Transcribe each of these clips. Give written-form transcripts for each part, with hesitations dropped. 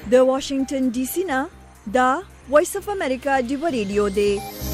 د واشنگټن ډي سي نه دا وایس اف امریکا ډیو ریډیو دی.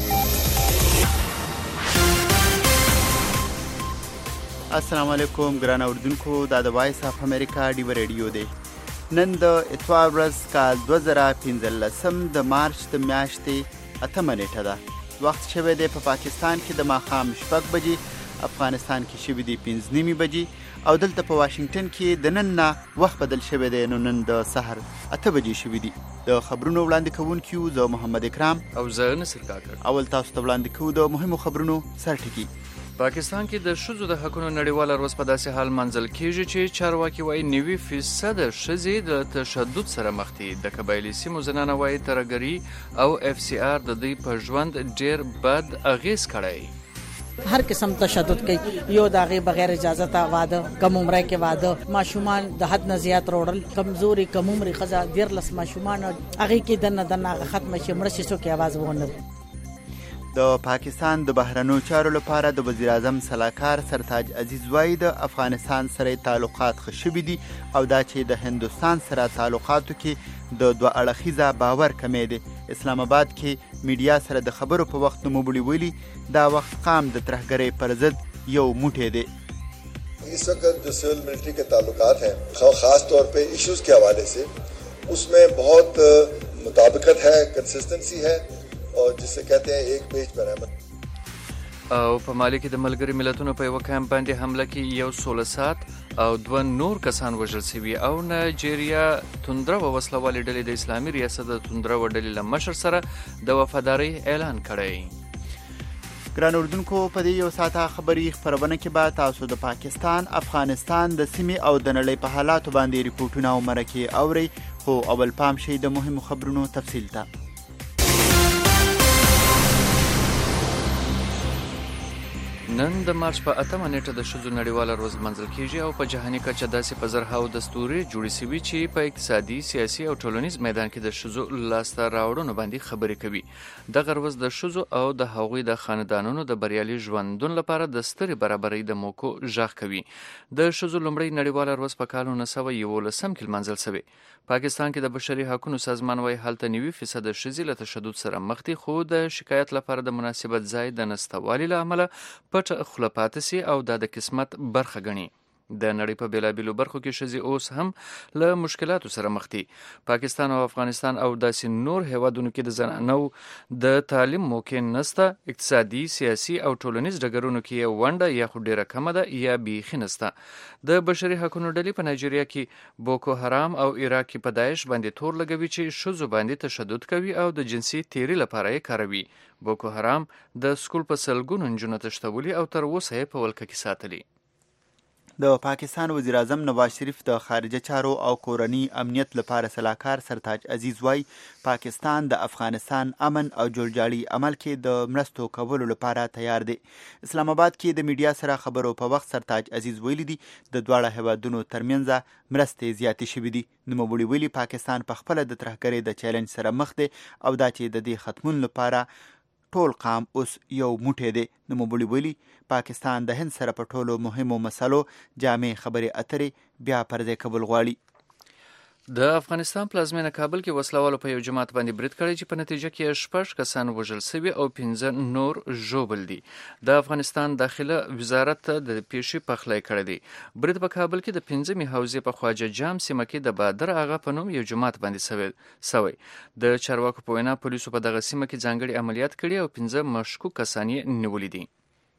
السلام علیکم ګران اوردونکو، دا د وایس اف امریکا ډیو ریډیو دی. نن د اتوار ورځ کال 2015 د مارچ د میاشتې 8 نیټه ده. وخت شوی دی په پاکستان کې د ماښام 6 بجې، افغانستان کې شوی دی 5 بجې او دلته په واشنگټن کې د نن نه وخت بدل شوی دی، نو نن د سحر 8 بجې شوی دی. د خبرونو وړاندې کوونکي زه محمد اکرام او زه نصر کاکړ. اول تاسو ته وړاندې کوو د مهمو خبرونو سرټکي. پاکستان کې د ښځو د حقونو نړیواله ورځ په داسې حال منځل کیږي چې چارواکي وایي 90% ښځې د تشدد سره مخ دي. د قبایلي سیمو زنانه وایي ترهګري او اف سی آر د دوی په ژوند ډیر بد اغیز کړی. هر قسم تشدد کوي، یو داغه بغیر اجازه ته واده، کم عمره کې واده، ماشومان د حد نه زیات روړل، کمزوري کم عمرې خزه 13 ماشومان هغه کې دنه ختم شي، مړ شي، څوک आवाज وونه. د پاکستان د بهرنیو چارو لپاره د وزیر اعظم سلاکار سرتاج عزیز وایي د افغانستان سره تعلقات ښه شوي دي او دا چې د هندوستان سره تعلقاتو کې د دوه اړخیزه باور کمی دی. اسلام آباد کې میډیا سره د خبرو په وخت نوموړي ویلي دا وخت قام د ترهګرۍ پر ضد یو موټی دی. اس وقت جو سول ملٹری کے تعلقات ہیں خاص طور پہ ایشوز کے حوالے سے اس میں بہت مطابقت ہے، کنسسٹنسی ہے اور جس سے کہتے ہیں ایک پیج پر احمد. او په مالی کې د ملګري ملتونو په یو کمپ باندې حمله کې یو 16 سات او 2 نور کسان وژل شوي او نایجیریا توندره و وسله والې ډلې د اسلامي ریاست د توندره و ډلې له مشر سره د وفادارۍ اعلان کړی. ګران اردوونکو، په دې یو ساعته خبري خپرونه کې به تاسو د پاکستان، افغانستان د سیمې او د نړۍ په حالاتو باندې ریپورټونه او مرکې اورئ، خو اول پام شئ د مهمو خبرونو تفصیل ته. نن د مارچ په 8 نیټه د ښځو نړیواله ورځ منځل کیږي او په جهاني کچه داسې په زرهاو دستوري جوړې شوي چې په اقتصادي، سیاسي او ټولنیز میدان کې د ښځو لاسته راوړنو باندې خبرې کوي. دغه ورځ د ښځو او د هغوی د خاندانونو د بریالي ژوندون لپاره د سترې برابرۍ د موکو غږ کوي. د ښځو لومړۍ نړیواله ورځ په کال 1911 کې لمانځل شوې. پاکستان کې د بشري حقوقو سازمان وايي هلته 90% ښځې له تشدد سره مخ دي، خو د شکایت لپاره د مناسبت ځای د نشتوالي له امله پټ خوله پاتې سي او دا د قسمت برخه ګڼي. د نړۍ په بیلابیلو برخو کې ښځې اوس هم له مشکلاتو سره مخ دي. پاکستان او افغانستان او داسې نور هیوادونو کې د زنانو د تعلیم موقع نسته، اقتصادي، سیاسي او ټولنیز ډګرونو کې یې ونډه یا خو ډیره کمه ده یا بیخي نسته. د بشري حقوقو ډلې په نایجیریا کې بوکو حرام او عراق کې په داعش باندې تور لګوي چې ښځو باندې تشدد کوي او د جنسي تیري لپاره یې کاروي. بوکو حرام د سکول په سلګونو نجونو تښتولي او تر اوسه یې په ولکه کې ساتلي. د پاکستان وزیر اعظم نواز شریف د خارجه چارو او کورنی امنیت لپاره سلاکار سرتاج عزیز وایي پاکستان د افغانستان امن او جوړجاړي عمل کې د مرستو کولو لپاره تیار دی. اسلام آباد کې د میډیا سره خبرو په وخت سرتاج عزیز ویلي دي د دواړه هیوادونو ترمنځ مرستې زیاتې شوي دي. نوموړي ویلي پاکستان په خپله د ترهګرۍ د چیلنج سره مخ دی او دا چې د دې ختمون لپاره ټول قام اوس یو موټی دی. نوموړي ویلي پاکستان د هند سره په ټولو مهمو مسلو جامع خبرې اترې بیا پر ځای کول غواړي. د افغانستان پلازمینه کابل کې وسلوالو په یو جماعت باندې برید کړی چې په نتیجه کې 6 کسان وژل شوي او 15 نور ژوبل دي. د افغانستان داخله وزارت د پیښې پخلی کړی دی. برید په کابل کې د 15 حوزې په خواجه جام سیمه کې د بادر آغا په نوم یو جماعت باندې سوی. د چارواکو په وینا پولیسو په دغه سیمه کې ځانګړي عملیات کړي او 15 مشکوک کسان یې نیولي دي.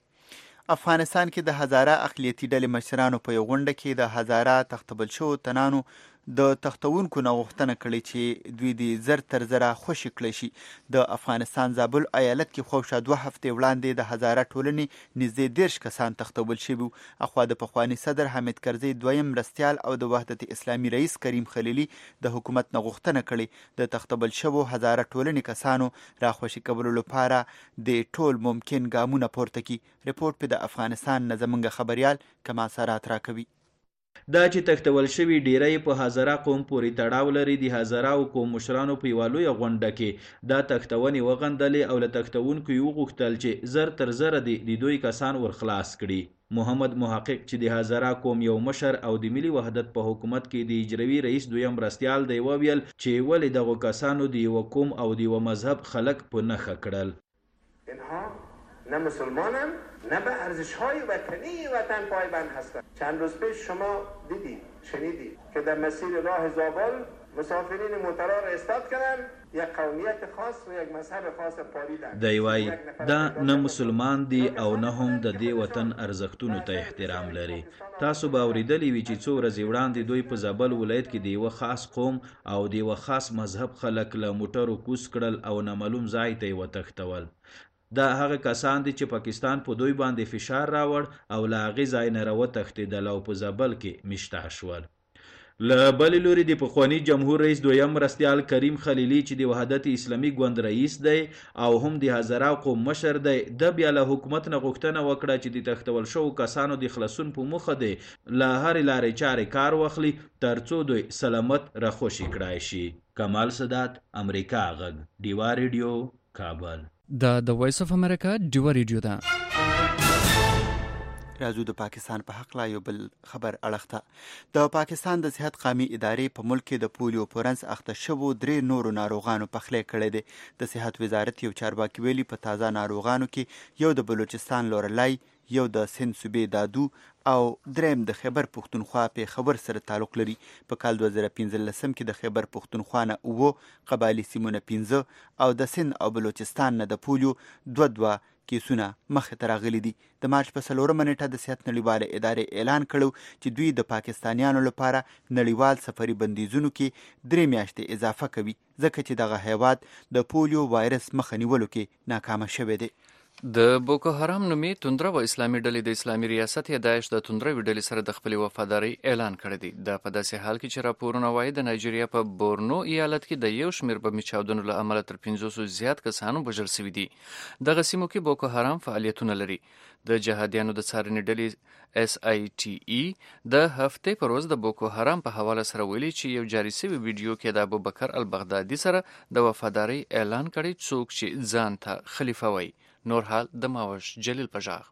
افغانستان کې د هزاره اقلیتي ډلې مشرانو په یو غونډه کې د هزاره تختبل شو تنانو د تختونکو نه غوښتنه کړې چې دوی د زر تر زره خوشي کړی شي. د افغانستان زابل ایالت کې خوشا 2 هفتې وړاندې د هزاره ټولنې نږدې 10 کسان تختول شوي. اخوا د پخواني صدر حامد کرزي دویم مرستیال او د وحدت اسلامي رئیس کریم خلیلي د حکومت نه غوښتنه کړې د تختبل شوو هزاره ټولنې کسانو راخوشي کولو لپاره د ټول ممکن ګامونه پورته کړي. رپورټ په د افغانستان نه زموږ خبريال کما سرات راکوي. دا چې تختول شوي ډیری په هزاره قوم پورې تړاو لري. د هزاره او قوم مشرانو په یوه لویه غونډه کې دا تختونې وغندلې او له تختونکو یې وغوښتل چې زر تر زره د دوی کسان ورخلاص کړي. محمد محقق چې د هزاره قوم یو مشر او د ملي وحدت په حکومت کې د اجروي رئیس دویم مرستیال دی وویل چې ولې دغو کسانو د یو قوم او د یو مذهب خلک په نښه کړل. نه مسلمانن نه به ارزش‌های وطنی وطن پایبند هستند. چند روز پیش شما دیدید شنیدید که در مسیر راه زابل مسافرین موترا را استاد کردن یک قومیت خاص و یک مذهب خاص پالیدن. دی وای دا نه مسلمان دی او نه هم د دې وطن ارزښتونو ته احترام لري. تاسو به اوریدلی وي چې څو ورځې وړاندې دوی په زابل ولایت کې د یو خاص قوم او د یو خاص مذهب خلک له موټرو کوز کړل او نامعلوم ځای ته یې وتښتول. دا هغه کسان دي چې پاکستان په دوی باندې فشار راوړ او له هغې ځای نه راوتښتېدل او په زابل کې مشتع شول. له بلې لوري د پخواني جمهور رئیس دویم مرستیال کریم خلیلي چې د وحدت اسلامي ګوند رئیس دی او هم د هزاره قوم مشر دی، د بیا له حکومت نه غوښتنه وکړه چې د تښتول شوو کسانو د خلاصون په موخه دی له هرې لارې چارې کار واخلي تر څو دوی سلامت راخوشي کړای شي. کمال سادات، امریکا غږ، ډیوا ریډیو، کابل. د وایس اف امریکا ډیوا ریډیو ده. راځو د پاکستان په حق لا یو بل خبر اړخته. د پاکستان د صحت قامي ادارې په ملک کې د پولیو پورنس اخته شوو 3 نورو ناروغانو پخلی کړی دی. د صحت وزارت یو چارواکي ویلي په تازه ناروغانو کې یو د بلوچستان لورلای، یو د سند صوبې دادو او دریم د خیبر پختونخوا په خبر سره تعلق لري. په کال 2015 کې د خیبر پختونخوا نه 9 قبایلي سیمونه 15 او د سند او بلوچستان نه د پولیو 2 کیسونه مخې ته راغلي دي. د مارچ په 4 نیټه د صحت نړیواله ادارې اعلان کړو چې دوی د پاکستانیانو لپاره نړیوال سفري بندیزونو کې 3 میاشتې اضافه کوي ځکه چې دغه هیواد د پولیو وایرس مخه نیولو کې ناکامه شوی دی. د بوکو حرام نومي توندره و اسلامي ډلې د اسلامي ریاست یا داعش د توندروي ډلې سره د خپلې وفادارۍ اعلان کړی دی. دا په داسې حال کې چې راپورونه وایي د نایجیریا په بورنو ایالت کې د یو شمېر بمي چاودنو له امله تر 500 زیات کسانو وژل شوي دي. دغه سیمو کې بوکو حرام فعالیتونه لري. د جهادیانو د څارنې ډلې SITE د هفتې پر ورځ د بوکو حرام په حواله سره ویلي چې یو جاري شوی ویډیو کې د ابوبکر البغدادي سره د وفادارۍ اعلان کړی څوک چې ځان ته خلیفه وایي. نور حال د ماوش جلیل پژاغ.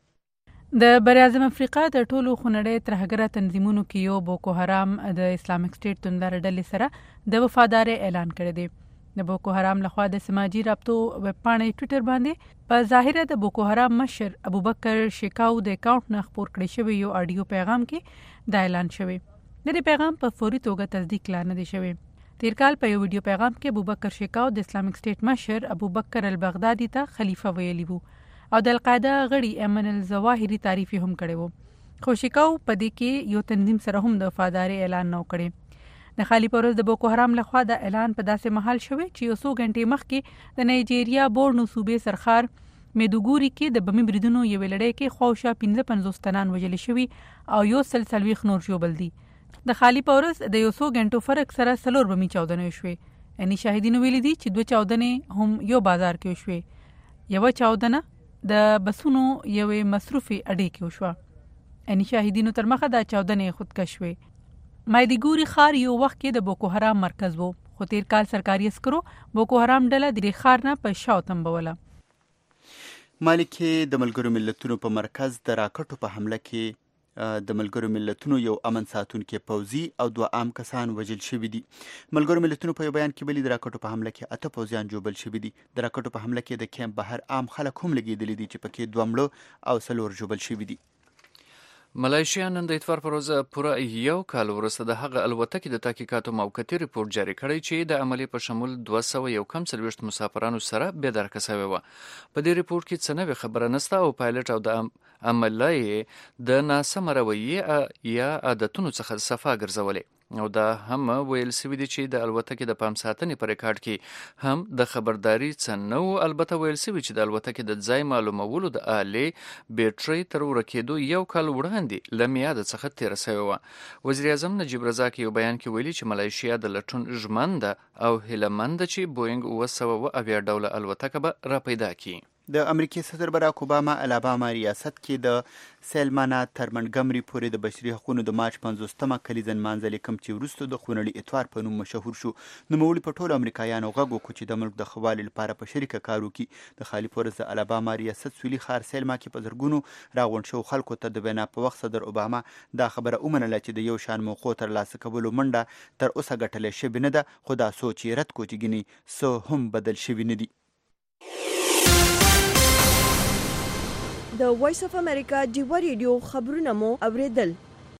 د براعظم افریقا د ټولو خونړۍ ترهګره تنظیمونو کې یو بوکو حرام د اسلامک سټیټ توندره ډلې سره د وفادارۍ اعلان کړی دی. د بوکو حرام لخوا د سماجی رابطو ویب پاڼې ټویټر باندې په ظاهره د بوکو حرام مشر ابوبکر شیکاو د اکاونټ نه خپور کړی شوی یو اډیو پیغام کې دا اعلان شوی. د دې پیغام په فوري توګه تصدیق لا نه دی شوی. تیر کال په یو ویډیو پیغام کې ابوبکر شیکاو د اسلامک سټیټ مشر ابوبکر البغدادي ته خلیفہ ویلی وو او د القاعده غړي ایمن الظواهری تعریف هم کړی وو. خو شیکاو په دې کې یو تنظیم سره هم د وفادارۍ اعلان نه کړی. د خالی پروز د بوکو حرام لخوا د اعلان په داسې محل شوی چې یو څو غنټې مخکې د نایجیریا بورنو صوبې سرخار میدوګوري کې د بمي بریدونو یو لړۍ کې خواوشا 55 تنان وژل شوي او یو سلسلوي نور ژوبل دي. د خالی پورز د یو څو غنټو فرق سره 4 بمي چاودنې شوې. اني شاهدینو ویلي دي چې 2 چاودنې هم یو بازار کې شوې. یو چاودنه د بسونو یوې مصرفي اډې کې وشوه. اني شاهدینو تر مخه د چاودنې خودکش شوې. مایدګوري خار یو وخت کې د بوکو حرام مرکز وو، خو تیر کال سرکاري عسکرو بوکو حرام ډله د خار نه په شاو تنبوله. مالي کې د ملګرو ملتونو په مرکز د راکټو په حمله کې د ملګرو ملتونو یو امن ساتونکي پوځي او 2 عام کسان وژل شوي دي. ملګرو ملتونو په یو بیان کې ویلي د راکټو په حمله کې 8 پوځیان جوبل شوي دي. د راکټو په حمله کې د کیمپ بهر عام خلک هم لګېدلي دي چې پکې 2 مړه او 4 جوبل شوي دي. ملایشیا نن د اتوار پر ورځ پوره یو کال وروسته د هغه الوتکې د تحقیقاتو موقتي ریپورت جاری کړی چې د عملیې په شمول 241 مسافرانو سره بېدرکه شوې وه. په دې ریپورت کې څه نوې خبره نشته او پایلټ او د عملیې د ناسمه رویې یا عادتونو څخه صفا ګرځولې. او دا هم ویل سوي دي چې د الوتکې د پام ساتنې په ریکارډ کې هم د خبرداري څه نه وو. البته ویل سوي چې د الوتکې د ځای معلومولو د آلې بیټرۍ تر ورکېدو یو کال وړاندې له میاده څخه تېره سوې وه. وزیر اعظم نجیب رزاق یو بیان کې ویلي چې ملایشیا د لټون ژمنده او هیله منده چې بوینګ 970 ډوله الوتکه به را پیدا کړي. د امریکای صدر براک اوباما الاباما ریاست کې د سیلمانا تر منګمري پورې د بشري حقوقو د مارچ 50مه کلیزه نمانځلې کوم چې وروسته د خونړي اتوار په نوم مشهور شو. نوموړي په ټولو امریکایانو غږ وکړو چې د ملک د ښه والي لپاره په شریکه کار وکړي. د خالي پورس د الاباما ریاست سویلي ښار سیلما کې په زرګونو راغونډ شوو خلکو ته د وینا په وخت صدر اوباما دا خبره ومنله چې د یو شان موخو ترلاسه کولو منډه تر اوسه ګټلې شوې نه ده، خو دا سوچ یې رد کړو چې ګینې څه هم بدل شوي نه دي. د وایس اف امریکا ډیوا ریډیو خبرونه مو اوریدل.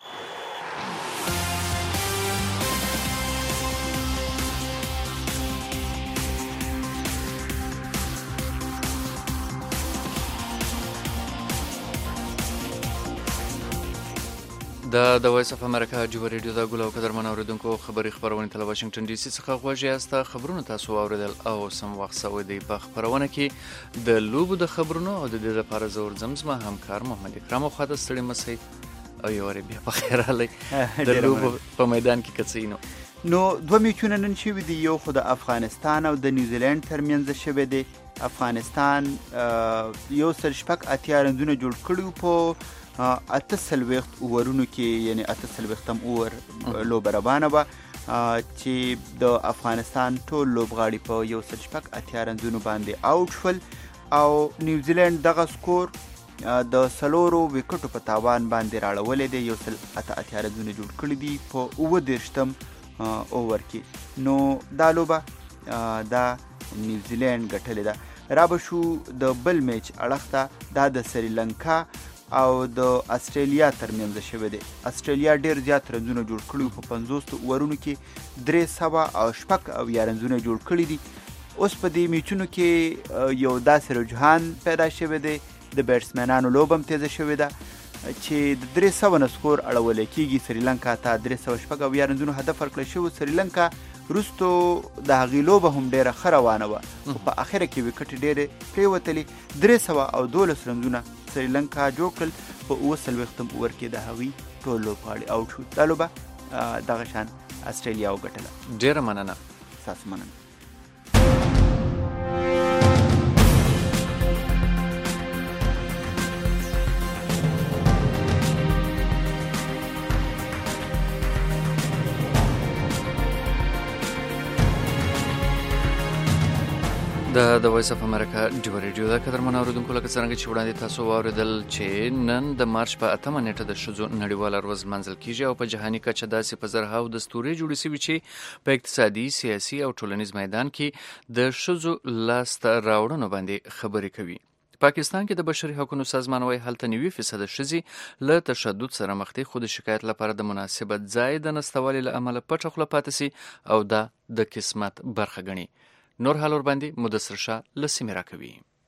د وایس اف امریکا ډیوا ریډیو د ګل او قدرمن اوریدونکو خبري خبرونه تل واشنگټن ډي سي څخه غوږی یاست. خبرونه تاسو اوریدل او سم وخت سوي دی په خبرونه کې د لوبو د خبرونو او د دې لپاره زور زمزمه همکار محمد اکرام او خاطر ستړي مسي او یو ری بیا په خیر علي د لوبو په میدان کې کڅینو. نو دوه میچونه نن شوي دي، یو خو د افغانستان او د نیوزیلند ترمنځ شوی دی. افغانستان یو سل شپږ اتیا رنزونه جوړ کړي په 48 اورونو کې، یعنی 48م اور لوبه روانه وه چې د افغانستان ټول لوبغاړي په یو سل شپږ اتیا رنزونو باندې آوټ شول او نیوزیلند دغه سکور د 4 وکټو په تاوان باندې راړولی دی. یو سل اتیا رنزونه جوړ کړي دي په 29م اوور کې. نو دا لوبه دا نیوزیلند ګټلې ده. را به شو د بل میچ اړخ ته، دا د سریلنکا او د استرالیا ترمنځ شوی دی. استرالیا ډیر زیات رنزونه جوړ کړي په 50 اورونو کې 300 رنزونه جوړ کړي دي. اوس په دې میچونو کې یو داسې رجحان پیدا شوی دی، د بیټسمنانو لوبه هم تیزه شوې ده چې د 300 نه سکور اړولی کېږي. سریلنکا ته 370 رنزونو هدف ورکړی شوی. سریلنکا وروستو د هغې لوبه هم ډېره ښه روانه وه، خو په اخره کې وکټې ډېرې پرېوتلې. 312 رنزونه سریلنکا جوړ کړل. په 47م اوور کې د هغوی ټول لوبغاړي آوټ شو. دا لوبه دغه شان استرالیا وګټله. ډېره مننه. ستاسو مننه. د وایس اف امریکا ډیوا ریډیو د قدرمن اوریدونکو لکه څنګه چې وړاندې تاسو واوریدل چې نن د مارچ په 8مه نیټه د ښځو نړیواله ورځ لمانځل کیږي او په جهاني کچه داسې په زرهاو دستوري جوړې شوي چې په اقتصادي، سیاسي او ټولنیز میدان کې د ښځو لاسته راوړنو باندې خبرې کوي. پاکستان کې د بشري حقوقو سازمان وايي هلته 90% ښځې له تشدد سره مخ دي، خو د شکایت لپاره د مناسبت ځای د نشتوالي له امله پټه خوله پاتې سي او دا د قسمت برخه ګڼي. نور حال ور باندې مدثر شاه لسیمه راکوي.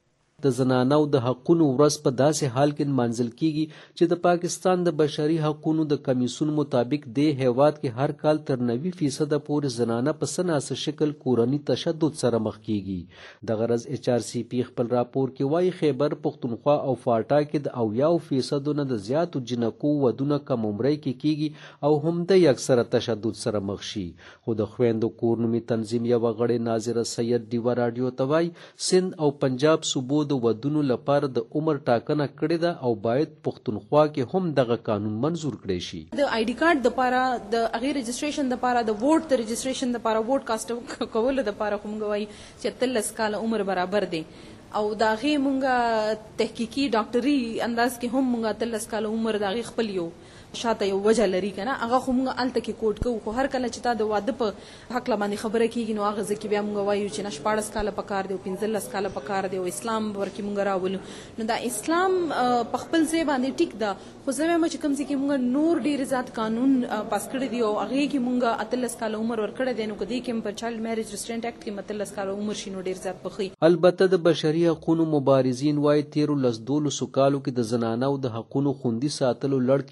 د زنانو د حقوقو ورځ په داسې حال کې منځل کیږي چې د پاکستان د بشري حقوقو د کمیسیون مطابق د هیواد کې هر کال تر 90% پورې زنانه په سناسه شکل کورنی تشدد سره مخ کیږي. د غرض HRCP خپل راپور کې وایي خیبر پختونخوا او فاټا کې د 90% نه د زیاتو جنکو ودونه کم عمرۍ کې کیږي او هم د اکثره تشدد سره مخ شي. خو د خويندو کورنمي تنظیم یو غړي ناظره سید ډیوا رادیو ته وایي سند او پنجاب صوبو د ودونو لپاره د عمر ټاکنه کړې ده او باید پښتونخوا کې هم دغه قانون منزور کړي شي. د آی ډي کارت د لپاره د هغه رجسټریشن د لپاره د ووټ د رجسټریشن د لپاره ووټ کاست کول د لپاره کوم غوي چې 13 کال عمر برابر دی او داغه مونږه تحقیقي ډاکټري انداز کې هم مونږه 13 کال عمر داغه خپل یو شاته یو وجه لري کنه هغه خو مونږ الته کې کوټ کوو. خو هر کله چې تا د واده په حق لمانې خبره کیږي نو هغه ځکه بیا مونږ وایو چې 14 کال پکار دی او 15 کال پکار دی او اسلام ورکی مونږ راولو. نو دا اسلام په خپل ځای باندې ټیک ده، خو زه وایم چې کوم ځکه مونږ نور ډیر زیات قانون پاس کړی دی او هغه کې مونږ 13 کال عمر ور کړی دی نو کدی کې په چایلډ میریج ریسټرینټ اکټ کې 13 کال عمر شینو ډیر زیات بخي. البته د بشري حقوقو مبارزین وايي 13 کالو کې د زنانو د حقوقو خوندي ساتلو لړ کې یو شمېر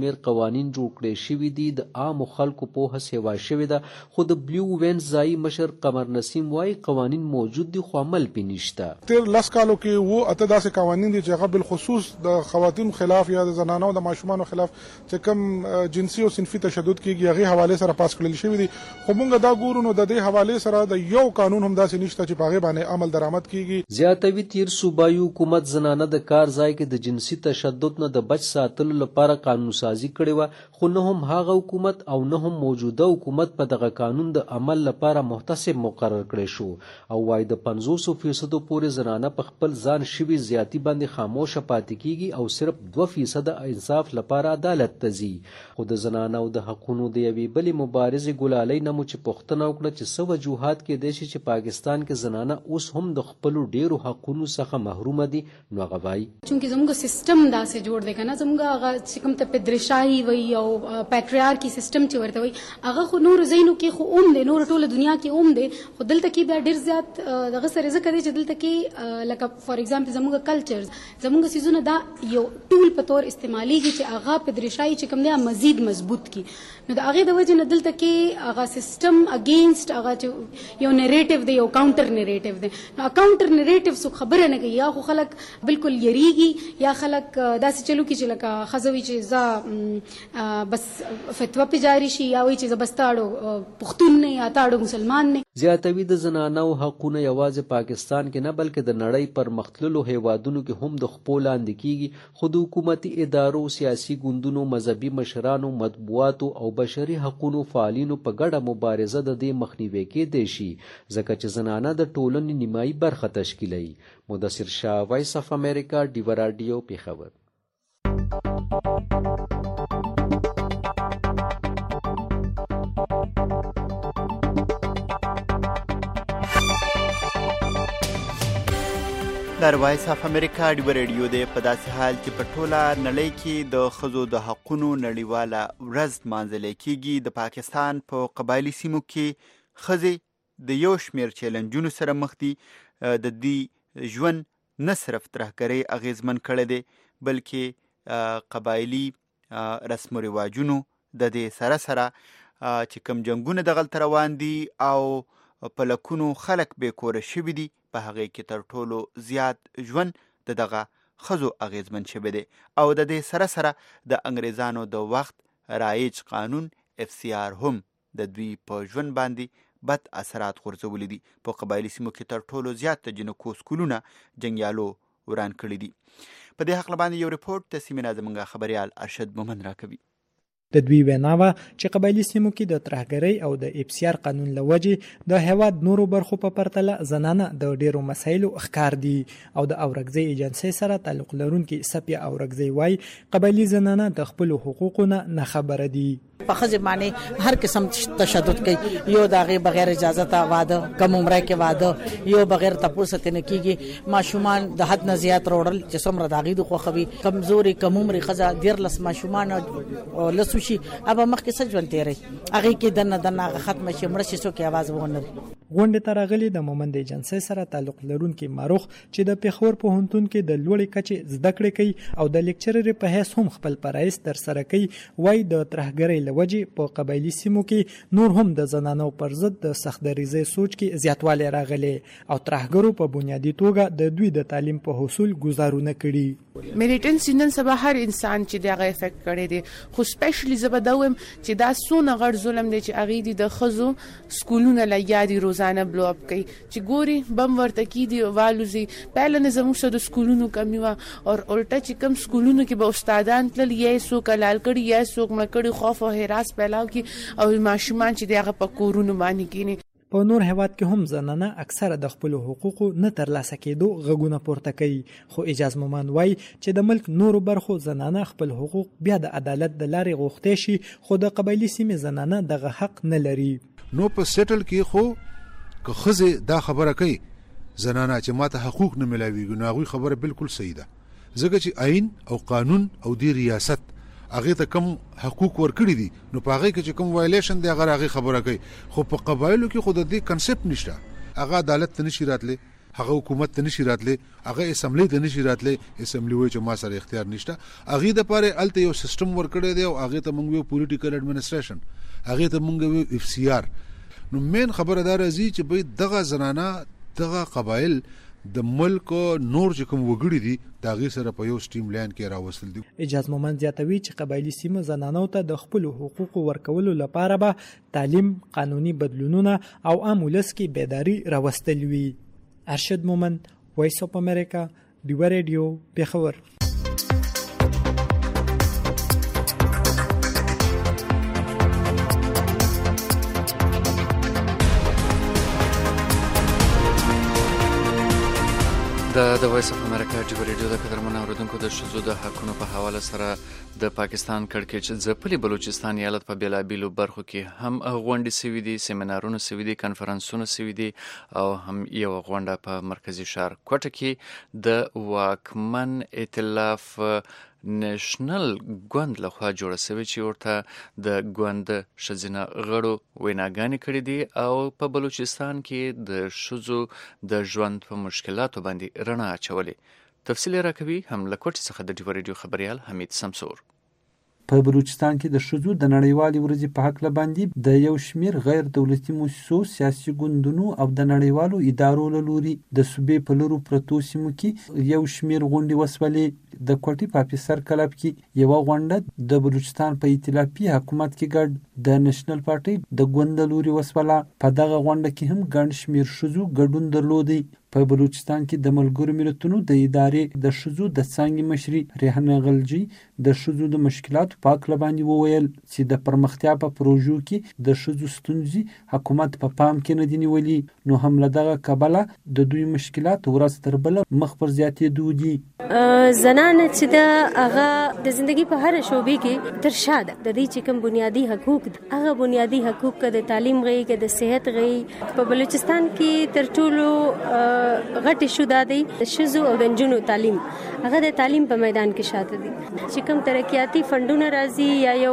شمیر قوانین جوړ کړي شوي دي. د عامو خلکو پوهه سیوا شوې ده، خو د بلیو وینز ځایي مشر قمر نسیم وایي قوانین موجود دي خو عمل پې نشته. تیر 10 کالو کې وو اته داسې قوانین دي چې هغه بالخصوص د خواتینو خلاف یا د زنانو د ماشومانو خلاف چې کوم جنسي او صنفي تشدد کېږي هغې حوالې سره پاس کړل شوي دي، خو موږ دا ګورو نو د دې حوالې سره د یو قانون هم داسې نشته چې په هغې باندې عمل درآمد کېږي. زیاتوي تیر صوبایي حکومت زنانه د کار ځای کې د جنسي تشدد نه د بچ ساتلو لپاره قانون سازي کړې وه، خو نه هم هغه حکومت او نه هم موجوده حکومت په دغه قانون د عمل لپاره محتسب مقرر کړی شو او وايي د 50% پورې زنانه په خپل ځان شوي زیاتی باندې خاموشه پاتې کیږي او صرف 2% انصاف لپاره عدالت ته ځي. خو د زنانه او د حقونو د یوې بلې مبارزې ګلالۍ نه مو چې پوښتنه وکړه چې څه وجوهات کېدای شي چې پاکستان کې زنانه اوس هم د خپلو ډیرو حقونو څخه محرومه دي، نو هغه وایي چونکې زموږ سیستم داسې جوړ دی که نه، زموږ هغه چې کوم ته پدرشاهي وایي او پیټریارکي سیستم چې ورته وایي هغه خو نورو ځایونو کې خو هم دی، نور ټوله دنیا کې هم دی، خو دلته کې بیا ډېر زیات دغه سره ځکه دی چې دلته کې لکه فار ایگزامپل زموږ کلچرز زموږ څیزونه دا یو ټول په طور استعمالیږي چې هغه پدرشاهي چې کوم دی مزید مضبوط کی، نو د هغې د وجې نه دلته کې هغه سیستم اگینسټ هغه چې یو نیریټیو دی، یو کاونټر نیریټیو دی، نو کاونټر نیریټیو څوک خبره نه کوي، یا خو خلک بالکل یریږي یا خلک داسې چلو کې چې لکه ښځه وي چې زه بس فتوا پې جاري شي یا وایي چې زه بس تاړو پښتون نه یا تاړو مسلمان نه. زیاتوي د زنانو حقونه یوازې پاکستان کې نه بلکې د نړۍ پرمختللو هیوادونو کې هم د خپو لاندې کیږي، خو د حکومتي ادارو، سیاسي ګوندونو، مذهبي مشرانو، مطبوعاتو او بشري حقونو فعالینو په ګډه مبارزه د دې مخنیوی کېدی شي ځکه چې زنانه د ټولنې نیمایي برخه تشکیلوي. مدثر شاه، وایس اف امریکا، ډیوه راډیو، پېښور. د وایس اف امریکا ډیوه ریډیو دی په داسې حال چې په ټوله نړۍ کې د ښځو د حقونو نړیواله ورځ لمانځل کیږي. د پاکستان په قبایلي سیمو کې ښځې د یو شمېر چیلنجونو سره مخ دي. د دې ژوند نه صرف ترهګرۍ اغیزمن کړی دی بلکې قبایلي رسم و رواجونو د دې سره سره چې کوم جنګونه دغلته روان دي او په لکونو خلک بې کوره شوي دي، په هغې کې تر ټولو زیات ژوند د دغه ښځو اغیزمن شوی دی او د دې سره سره د انګریزانو د وخت رایج قانون FCR هم د دوی په ژوند باندې بد اثرات غورځولي دي. په قبایلي سیمو کې تر ټولو زیات د جنکو سکولونه جنګیالو وران کړي دي. په دې هکله باندې یو رپورټ تسمینا زموږ خبریال ارشد مومن راکوي. د دوی ویناوه چې قبایلي سیمو کې د ترهګرۍ او د FCR قانون له وجې د هیواد نورو برخو په پرتله زنانه د ډیرو مسایلو ښکار دي او د اورګزۍ ایجنسۍ سره تعلق لرونکي سپیا اورګزۍ وایي قبایلي زنانه د خپلو حقوقو نه خبره دي. په ښځې باندې هر قسم تشدد کوي، یو د هغې بغیر اجازه ته واده، کم عمره کې واده، یو بغیر تپوس ترې نه کېږي، ماشومان د حد نه زیات راوړل چې څومره د هغې د خوښوي، کمزورې کم عمرې ښځه 14 ماشومان لسو شي ابا مخکې څه ژوند تېری هغې کې دننه هغه ختمه شي، مړه شي، څوک یې اواز ونه لري. غونډې ته راغلي د مومند ایجنسۍ سره تعلق لرونکي ماروخ چې د پېښور پوهنتون کې د لوړې کچې زده کړې کوي او د لیکچرر په حیث هم خپل فرایض ترسره کوي، وایي د ترهګرۍ له وجې په قبایلي سیمو کې نور هم د زنانو پر ضد د سخت دریځۍ سوچ کې زیاتوالی راغلی او ترهګرو په بنیادي توګه د دوی د تعلیم په حصول ګزارونه کړي. میلیټنس نن سبا هر انسان چې دغه افیکټ کړی دی، خو سپیشلی زه به دا وایم چې دا څونه غټ ظلم دی چې هغې دي د ښځو سکولونه لګیا دي روزانه بلو اپ کوي، چې ګوري بم ورته کېدي والوځي. پهله نه زموږ سره د سکولونو کمي وه او الټه چې کوم سکولونو کې به استادان تلل یا یې څوک حلال کړي یا یې څوک مړه کړي، خوف او حراس پیلاو کړي او ماشومان چې د هغه په کورونو باندې کښېني. په نور هیواد کې هم زنانه اکثره د خپلو حقوقو نه ترلاسه کېدو غږونه پورته کوي، خو اجاز مومن وایي چې د ملک نورو برخو زنانه خپل حقوق بیا د عدالت د لارې غوښتی شي، خو د قبایلي سیمې زنانه دغه حق نه لري. نو په سیټل کې خو که ښځې دا خبره کوي زنانه چې ماته حقوق نه ملاویږي، نو هغوی خبره بالکل صحیح ده، ځکه چې آئین او قانون او دی ریاست هغې ته کم حقوق ورکړي دي، نو په هغې کې چې کوم وایلیشن دی هغه هغې خبره کوي. خو په قبایلو کې خو د دې کنسپټ نشته، هغه عدالت ته نشي راتلی، هغه حکومت ته نشي راتلی، هغه اسمبلی ته نشي راتلی، اسمبلی وایي چې ما سره اختیار نشته. هغې دپاره هلته یو سیسټم ورکړی دی او هغې ته موږ ویو پولیټیکل اډمنسټریشن، هغې ته موږ ویو FCR. نو مین خبره دا راځي چې باید دغه زنانه دغه قبایل د ملک نور چې کوم وګړي دي د هغې سره په یو سټیم لاین کې راوستل دي. اجاز مومند زیاتوي چې قبایلي سیمو زنانو ته د خپلو حقوقو ورکولو لپاره به تعلیم، قانوني بدلونونه او عام ولس کې بیداري راوستل وي. ارشد مومند، وایس اف امریکا، ډیوه ریډیو، پېښور. د وایس اف امریکا ډیوه ریډیو د قدرمنو اوریدونکو د ښځو د حقونو په حواله سره د پاکستان کړکېچ ځپلي بلوچستان ایالت په بېلابېلو برخو کې هم غونډې سوي دي، سیمینارونه سوي دي، کنفرانسونه سوي دي او هم یوه غونډه په مرکزي ښار کوټه کې د واکمن ائتلاف نېشنل ګوند لخوا جوړه سوې چې ورته د ګوند ښځینه غړو ویناګانې کړې دي او په بلوچستان کې د ښځو د ژوند په مشکلاتو باندې رڼا اچولې. تفصیل راکوي هم له کوټې څخه د ډیوه ریډیو خبریال حمید سمسور. په بلوچستان کې د ښځو د نړیوالې ورځې په هکله باندې د یو شمېر غیر دولتي موسسو، سیاسي ګوندونو او د نړیوالو ادارو له لوري د صوبې په لرو پرتو سیمو کې یو شمېر غونډې وسولې. د کوټې په افیسر کلب کې یوه غونډه د بلوچستان په ائتلافي حکومت کې ګډ د نېشنل پارټۍ د ګوند له لوري وسوله. په دغه غونډه کې هم ګڼ شمېر ښځو ګډون درلودی. په بلوچستان کې د ملګرو ملتونو د ادارې د ښځو د څانګې مشري ریحانه غلجي د ښځو د مشکلاتو په هکله باندې وویل چې د پرمختیا په پروژو کې د ښځو ستونزې حکومت په پام کې نه دي نیولي، نو هم له دغه کبله د دوی مشکلات ورځ تر بله مخ پر زیاتېدو دي. زنانه چې د هغه د زندگی په هر شعبې کې تر شا ده. د دې چې کوم بنیادی حقوق دي، هغه بنیادی حقوق که د تعلیم غي، که د صحت غي، په بلوچستان کې تر ټولو غټ شو دا دی د ښځو او د نجونو تعلیم. هغه د تعلیم په میدان کې شاته دي. چې کوم ترقیاتي فندونه راځي یا یو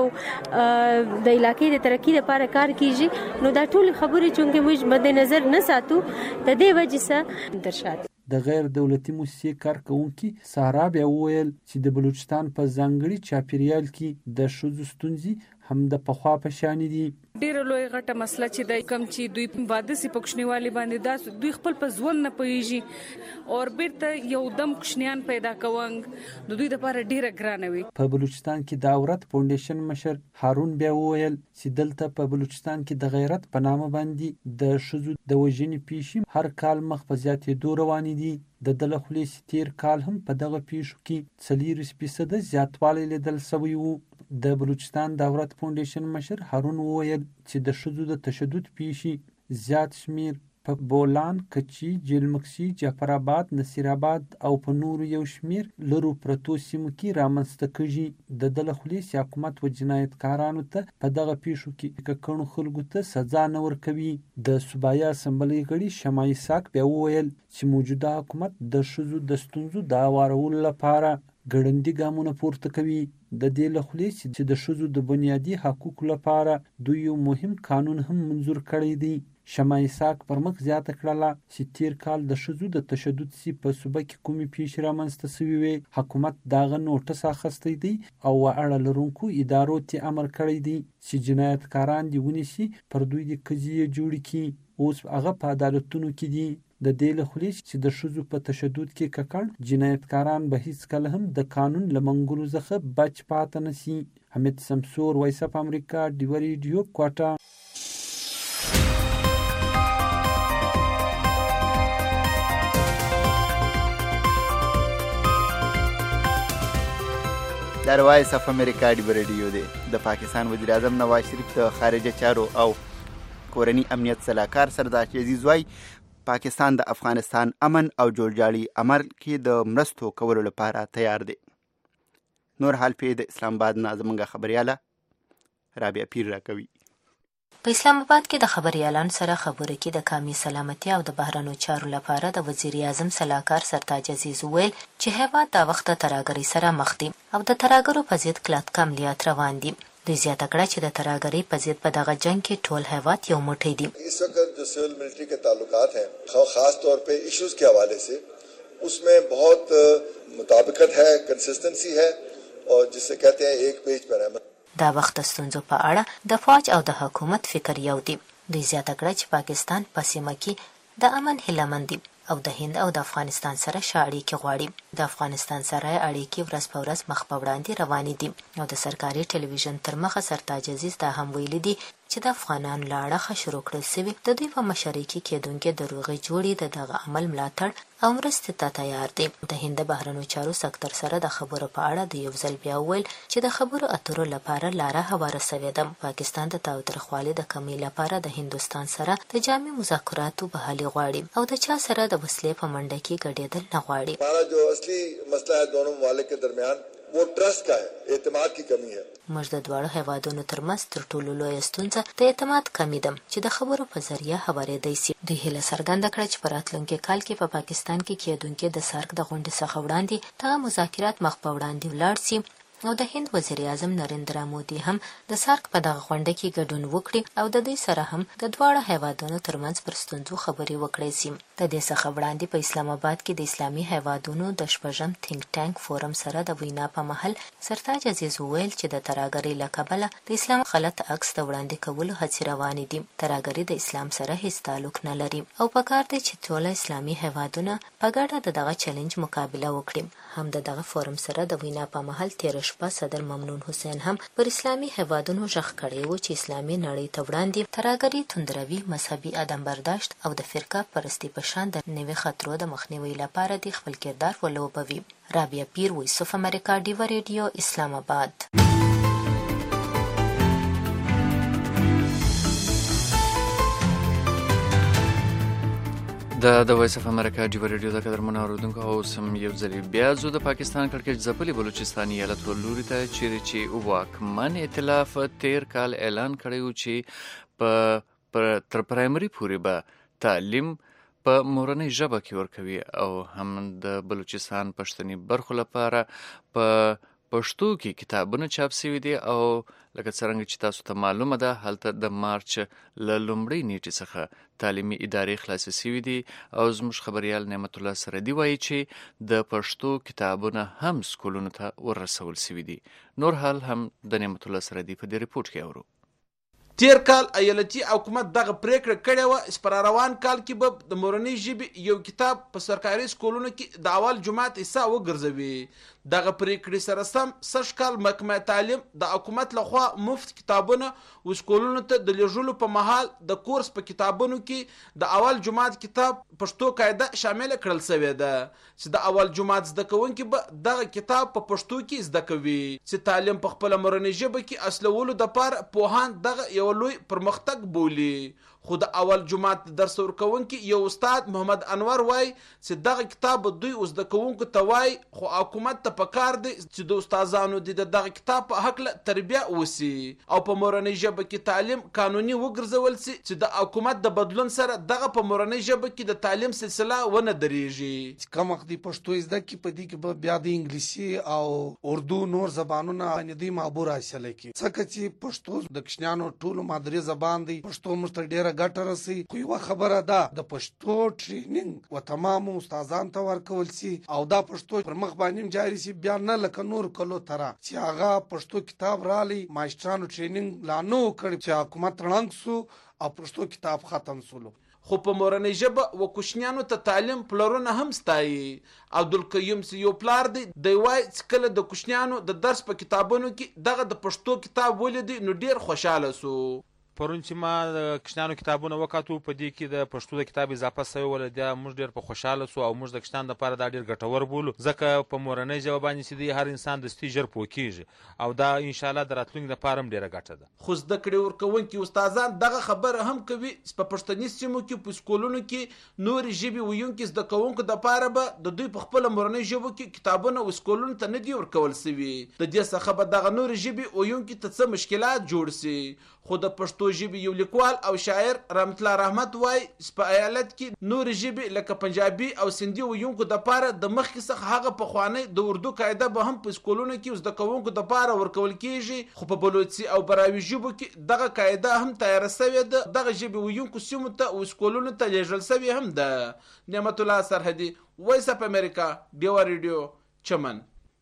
د علاقې د ترقی لپاره کار کیږي، نو دا ټول خبرې چونکه موږ مد نظر نه ساتو، د دې وجې سره درشاته. د غیر دولتي موسسې کارکونکي سارا بیا وویل چې د بلوچستان په ځانګړي چاپیریال کې د ښځو ستونزې هم د پخوا په شان دي. ډیره لوی غټه مسله چې د کم چې دوی واده سي پکښنیوالي باندې دا دوی خپل په ځوان نه پېږي او بیرته یو دم کښنیان پیدا کوونګ د دوی لپاره ډیره ګرانه وي. په بلوچستان کې د عورت فاونډیشن مشر هارون بیا وویل چې دلته په بلوچستان کې د غیرت په نامه باندې د ښځو د وژنې پیښې هر کال مخ په زیاتېدو روانې دي. د دله خولې تیر کال هم په دغه پیښو کې 40% زیاتوالی لیدل شوی وو. د بلوچستان د عورت فاونډیشن مشر هارون وویل چې د ښځو د تشدد پیښې زیات شمیر په بولان، کچي، جیلمکسي، جعفرآباد، نصیرآباد او په نورو یو شمیر لرو پرتو سیمو کې رامنځته کیږي. د دله خولې حکومت و جنایتکارانو ته په دغه پیښو کې ککړو خلکو ته سزا نه ورکوي. د صوبایي اسمبلۍ غړي شمع اسحاق بیا وویل چې موجوده حکومت د ښځو د ستونزو د هوارولو لپاره ګړندي ګامونه پورته کوي. د دې له خولې چې د ښځو د بنیادي حقوقو لپاره دوی یو مهم قانون هم منظور کړی دی. شمع اسحاق پر مخ زیاته کړله چې تیر کال د ښځو د تشدد سي په صوبه کې کومې پیښې رامنځته سوي وې، حکومت دغه نوټس اخیستی دی او اړه لرونکو ادارو ته امر کړی دی چې جنایتکاران دې ونیسي، پر دوی د قضیې جوړې کړي. اوس هغه په عدالتونو کې دي. د دې له خولې چې د ښځو په تشدد کې ککړ جنایتکاران به هیڅکله هم د قانون له منګولو څخه بچ پاتې نه سي. حمید سمسور، وایس اف امریکا، ډیوه ریډیو، کوټه. دا وایس اف امریکا ډیوه ریډیو دی. د پاکستان وزیر اعظم نواز شریف د خارجه چارو او کورنی امنیت سلاکار سردار عزیز وای پاکستان د افغانستان امن او جوړجاړي عمل کې د مرستو کولو لپاره تیار دی. نور حال په د اسلام آباد نه زموږ خبرياله رابعه پیر راکوي. په اسلام آباد کې د خبريالانو سره خبرې کې د قومي سلامتي او د بهرنیو چارو لپاره د وزیر اعظم سلاکار سرتاج عزیز ویل چې هیواد د وخت ترهګرۍ سره مخ دی او د ترهګرو په ضد کلک عملیات روان دي. دوی زیاته کړه چې د ترهګرۍ په ضد په دغه جنگ کې ټول هیواد یو موټی دي. इस वक्त जो सिविल मिलिट्री के ताल्लुकात हैं खास तौर पे इश्यूज के हवाले से उसमें बहुत मुताबिकत है, कंसिस्टेंसी है और जिसे कहते हैं एक पेज पर रहमत. دا وخت ستونزو په اړه د فوج او د حکومت فکر یو دی. دوی زیاته کړه چې پاکستان په سیمه کې د امن هیلهمند دی او د هند او د افغانستان سره ښه اړیکې غواړي. د افغانستان سره اړیکې ورځ په ورځ مخ په وړاندې روانې دي او د سرکاري ټلویزیون تر مخه سرتاج عزیز دا هم ویلي دي چې د افغانانو له اړخه شروع کړل سوي د دوی په مشرۍ کې کېدونکې دروغې جوړې د دغه عمل ملاتړ او مرستې ته تیار دي. د هند بهرنیو چارو سکتر سره د خبرو په اړه د یو ځل بیا وویل چې د خبرو اترو لپاره لاره هواره سوې ده. پاکستان د تاوتریخوالي د کمۍ لپاره د هندوستان سره د جامع مذاکراتو بحالي غواړي او د چا سره د وسلې په منډه کې ګډېدل نه غواړي. हमारा जो असली मसला है दोनों ममालिक के दरमियान वो ट्रस्ट का है, एतमाद की कमी है. موږ د دواړو هیوادونو ترمنځ تر ټولو لویه ستونزه د اعتماد کمی ده چې د خبرو په ذریعه هوارېدی سي. دوی هیله څرګنده کړه چې په راتلونکي کال کې په پاکستان کې کېدونکې د سارک د غونډې څخه وړاندې دغه مذاکرات مخ په وړاندې ولاړ سي او د هند وزیر اعظم نریندرا مودي هم د سارک په دغه غونډه کې ګډون وکړي او د دوی سره هم د دواړو هیوادونو ترمنځ پر ستونزو خبرې وکړي سي. د دې څخه وړاندې په اسلام آباد کې د اسلامي هیوادونو د شپږم تھینک ټانک فورم سره د وینا په مهال سرتاج عزیز وویل چې د ترهګرۍ له کبله د اسلام غلط عکس د وړاندې کولو هڅې روانې دي. ترهګرۍ د اسلام سره هیڅ تعلق نه لري او پکار دی چې ټول اسلامي هیوادونه په ګډه د دغه چیلنج مقابله وکړي. هم د دغه فورم سره د وینا په مهال تیر شپه صدر ممنون حسین هم پر اسلامي هیوادونو ژغ کړی و چې اسلامي نړۍ ته وړاندې ترهګرۍ توندروي، مذهبي عدم برداشت او د فرقه پرستی په شان د نوي خطرو د مخنیوي لپاره د خپل کردار ولوبوي. رابعه پیر، وایس اف امریکا، ډیوا ریډیو، اسلام آباد. د وایس اف امریکا ډیوا ریډیو د قدرمنو اوریدونکو اوس هم یو ځل بیا زو د پاکستان کړکېچ ځپلي بلوچستان ایالت ولوري ته چیرې چې واکمن ائتلاف تیر کال اعلان کړی و چې تر پرایمري پورې به تعلیم په مورنۍ ژبه کې ورکوي او هم د بلوچستان پښتني برخو لپاره په پښتو کې کتابونه چاپ شوي دي او لکه څرنګه چې تاسو ته معلومه ده هلته د مارچ له لومړۍ نیټې څخه تعلیمي ادارې خلاصې شوي دي او زموږ خبریال نعمت الله سردي وایي چې د پښتو کتابونه هم سکولونو ته ورسول شوي دي. نور حال هم د نعمت الله سردي په دې رپورټ کې اورو. تیر کال ایالتي حکومت دغه پریکړه کړې وه چې پر روان کال کې به د مورنۍ ژبې یو کتاب په سرکاري سکولونو کې د اول جماعت حصه وګرځوي. دغه پریکړې سره سم سږ کال محکمه تعلیم د حکومت لخوا مفت کتابونه وسکولونو ته د لیږلو په مهال د کورس په کتابونو کې د اول جماعت کتاب پښتو قاعده شامل کړل شوې ده چې د اول جماعت زده کوونکي به دغه کتاب په پښتو کې زده کوي چې تعلیم په خپله مورنۍ ژبه کې اصلولو دپاره پوهان دغه یو لوی پرمختګ بولي. خو د اول جماعت درس ورکوونکي یو استاد محمد انور وای چې دغه کتاب دوی زده کوونکو ته وای خو حکومت ته پکار دی چې د استادانو د دغه کتاب په هکله تربیه وسی او په مورنۍ ژبه کې تعلیم قانوني وګرځول سي چې د حکومت د بدلون سره دغه په مورنۍ ژبه کې د تعلیم سلسله ونه درېږي. کوم وخت پښتو زده کی په دې کې بیا د انګلیسي او اردو نور زبانونه باندې د معبور حاصل کی څنګه چې پښتو د کشنیانو ټولو مادری زبان دی. پښتو مست ډیره ګټه رسي. خو یو خبره ده د پښتو ټریننګ و تمام استادان ته ورکول سي او دا پښتو پر مخ باندې جاری سي بیا نه لکه نور کلو ترا چې هغه پښتو کتاب رالی ماشټرانو ټریننګ لا نو کړ چې حکومت رنګ سو او پښتو کتاب ختم سولو. خو په مورنۍ ژبه و کوشنیانو ته تعلیم پلرونه هم ستایي. عبدالقیوم سی یو پلار دی دی وای چې کله د کوشنیانو د درس په کتابونو کې دغه د پښتو کتاب ولیدي نو ډیر خوشاله سو. پرون چې ما د کشنانو کتابونه وکاتو په دې کې د پښتو د کتاب اضافه سوی ول دا موږ ډیر په خوشاله سو او موږ د کشنان لپاره دا ډیر ګټور بولو ځکه په مورنۍ ژبه باندې چې دی هر انسان دستي ژر پوه کیږي او دا ان شاء الله د راتلونکي لپاره هم ډیره ګټه ده. خو زده کړې ورکوونکي استادان دغه خبره هم کوي چې په پښتني سیمو کې په سکولونو کې نورې ژبې ویونکي زده کوونکو دپاره به د دوی په خپله مورنۍ ژبو کې کتابونه و سکولونو ته نه دي ورکول سوي. د دې څخه به دغه نورې ژبې ویونکي ته څه مشکلات جوړ سي. خو د پښتو پښتو ژبې یو لیکوال او شاعر رحمت الله رحمت وای په ایالت کې نور ژبې لکه پنجابي او سندي ویونکو د پاره د مخکې څخه هغه پخوانی د اردو قاعده به هم په سکولونو کې زده کوونکو د پاره ورکول کیږي، خو په بلوچي او براوي ژبو کې دغه قاعده هم تیار شوې ده. دغه ژبې ویونکو سیمو ته او سکولونو ته لیږل شوې هم ده. نعمت الله سرحدي، وایس اف امریکا، ډیوا ریډیو، چمن.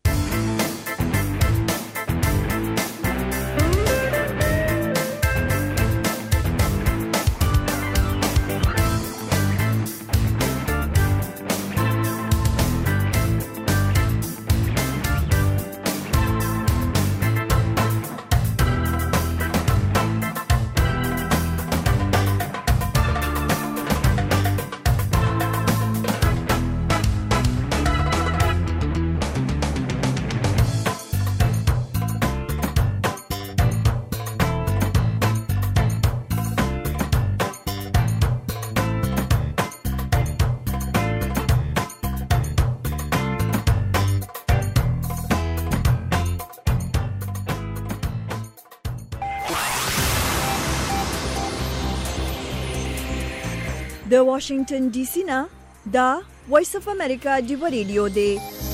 د واشنگټن ډي سي نه دا وایس اف امریکا ډیوا ریډیو دی.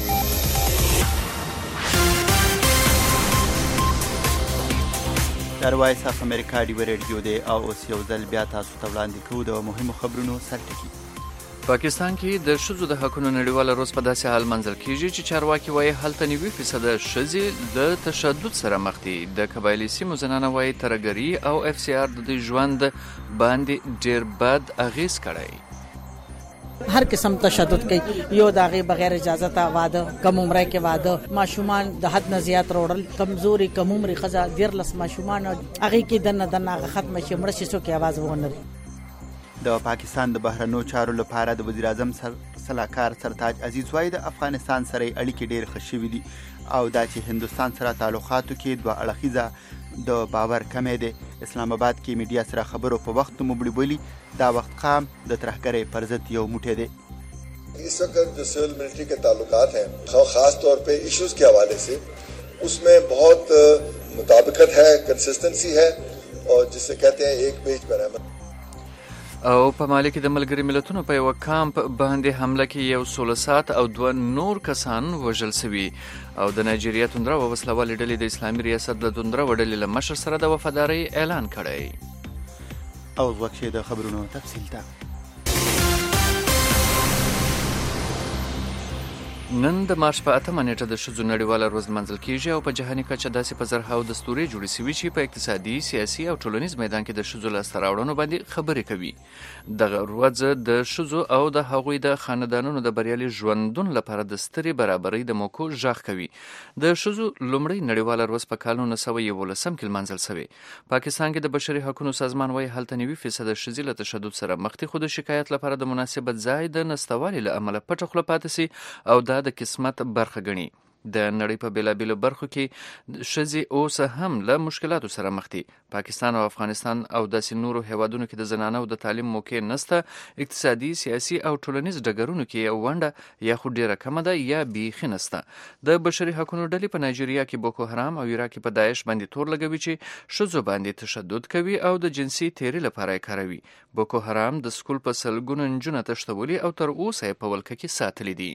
دا وایس اف امریکا ډیوا ریډیو دی او اوس یو ځل بیا تاسو ته وړاندې کوو د مهمو خبرونو سرټکی. پاکستان کې د ښځو د حقونو نړیواله ورځ په داسې حال منځل کیږي چې چارواکي وایي هلته 90% ښځې د تشدد سره مخ دي. د قبایلي سیمو زنانه وایي ترهګري او اف سی آر د دوی ژوند باندې ډیر بد اغیز کړی. هر قسم تشدد کوي، یو د هغې بغیر اجازته واده، کم عمره کې واده، ماشومان د حد نه زیات روړل، کمزوري کم عمري ښځه 13 ماشومان هغې کې دنه هغه ختمه شي، مړه شي، څوک یې اواز ونه لري. د پاکستان د بهرنیو چارو لپاره د وزیر اعظم سلاکار سرتاج عزیز وایي د افغانستان سره اړیکې ډېر ښه شوي دي او دا چې هندوستان سره تعلقاتو کې دوه اړخیزه د باور کمی دی. اسلام آباد کې میډیا سره خبرو په وخت مبړي بولی دا وخت خام د ترهګرۍ پر ضد یو موټی دی. اس وقت جو سول ملٹری کے تعلقات ہیں خاص طور پہ ایشوز کے حوالے سے اس میں بہت مطابقت ہے، کنسسٹنسی ہے اور جسے کہتے ہیں ایک پیج پر احمد. او په مالی کې د ملګري ملتونو په یو کامپ باندې حمله کې یو 16 ساعت او 2 نور کسان وژل شوي او د نایجیریا توندره او وسلوالې ډلې د اسلامي ریاست د توندره وډلې له مشر سره د وفادارۍ اعلان کړی. او وکشه د خبرونو تفصیل ته نن د مارچ په 8 نیټه د ښځو نړیواله ورځ منځل کیږي او په جهاني کچه داسې په زرهاو دستوري جوړې شوي چې په اقتصادي، سیاسي او ټولنیز میدان کې د ښځو لاسته راوړنو باندې خبرې کوي. دغه ورځ د ښځو او د هغوی د خاندانونو د بریالي ژوندون لپاره د سترې برابرۍ د موکو غږ کوي. د ښځو لومړۍ نړیواله ورځ په کال 1911 کې لمانځل شوې. پاکستان کې د بشري حقوقو سازمان وایي هلته 90% ښځې له تشدد سره مخ دي، خو د شکایت لپاره د مناسب ځای د نشتوالي له امله پټه خوله پاتې سي او دا د قسمت برخه ګڼي. د نړۍ په بیلابیلو برخو کې ښځې اوس هم له مشکلاتو سره مخ دي. پاکستان او افغانستان او داسې نورو هیوادونو کې د زنانو د تعلیم موقع نشته. اقتصادي، سیاسي او ټولنیز ډګرونو کې یو ونډه یا خو ډیره کمه ده یا بیخي نشته. د بشري حقوقو ډلې په نایجیریا کې بوکو حرام او عراق کې په داعش باندې تور لګوي چې ښځو باندې تشدد کوي او د جنسي تیري لپاره یې کاروي. بوکو حرام د سکول په سلګونو نجونې تښتولي او تر اوسه یې په ولکه کې ساتلي دي.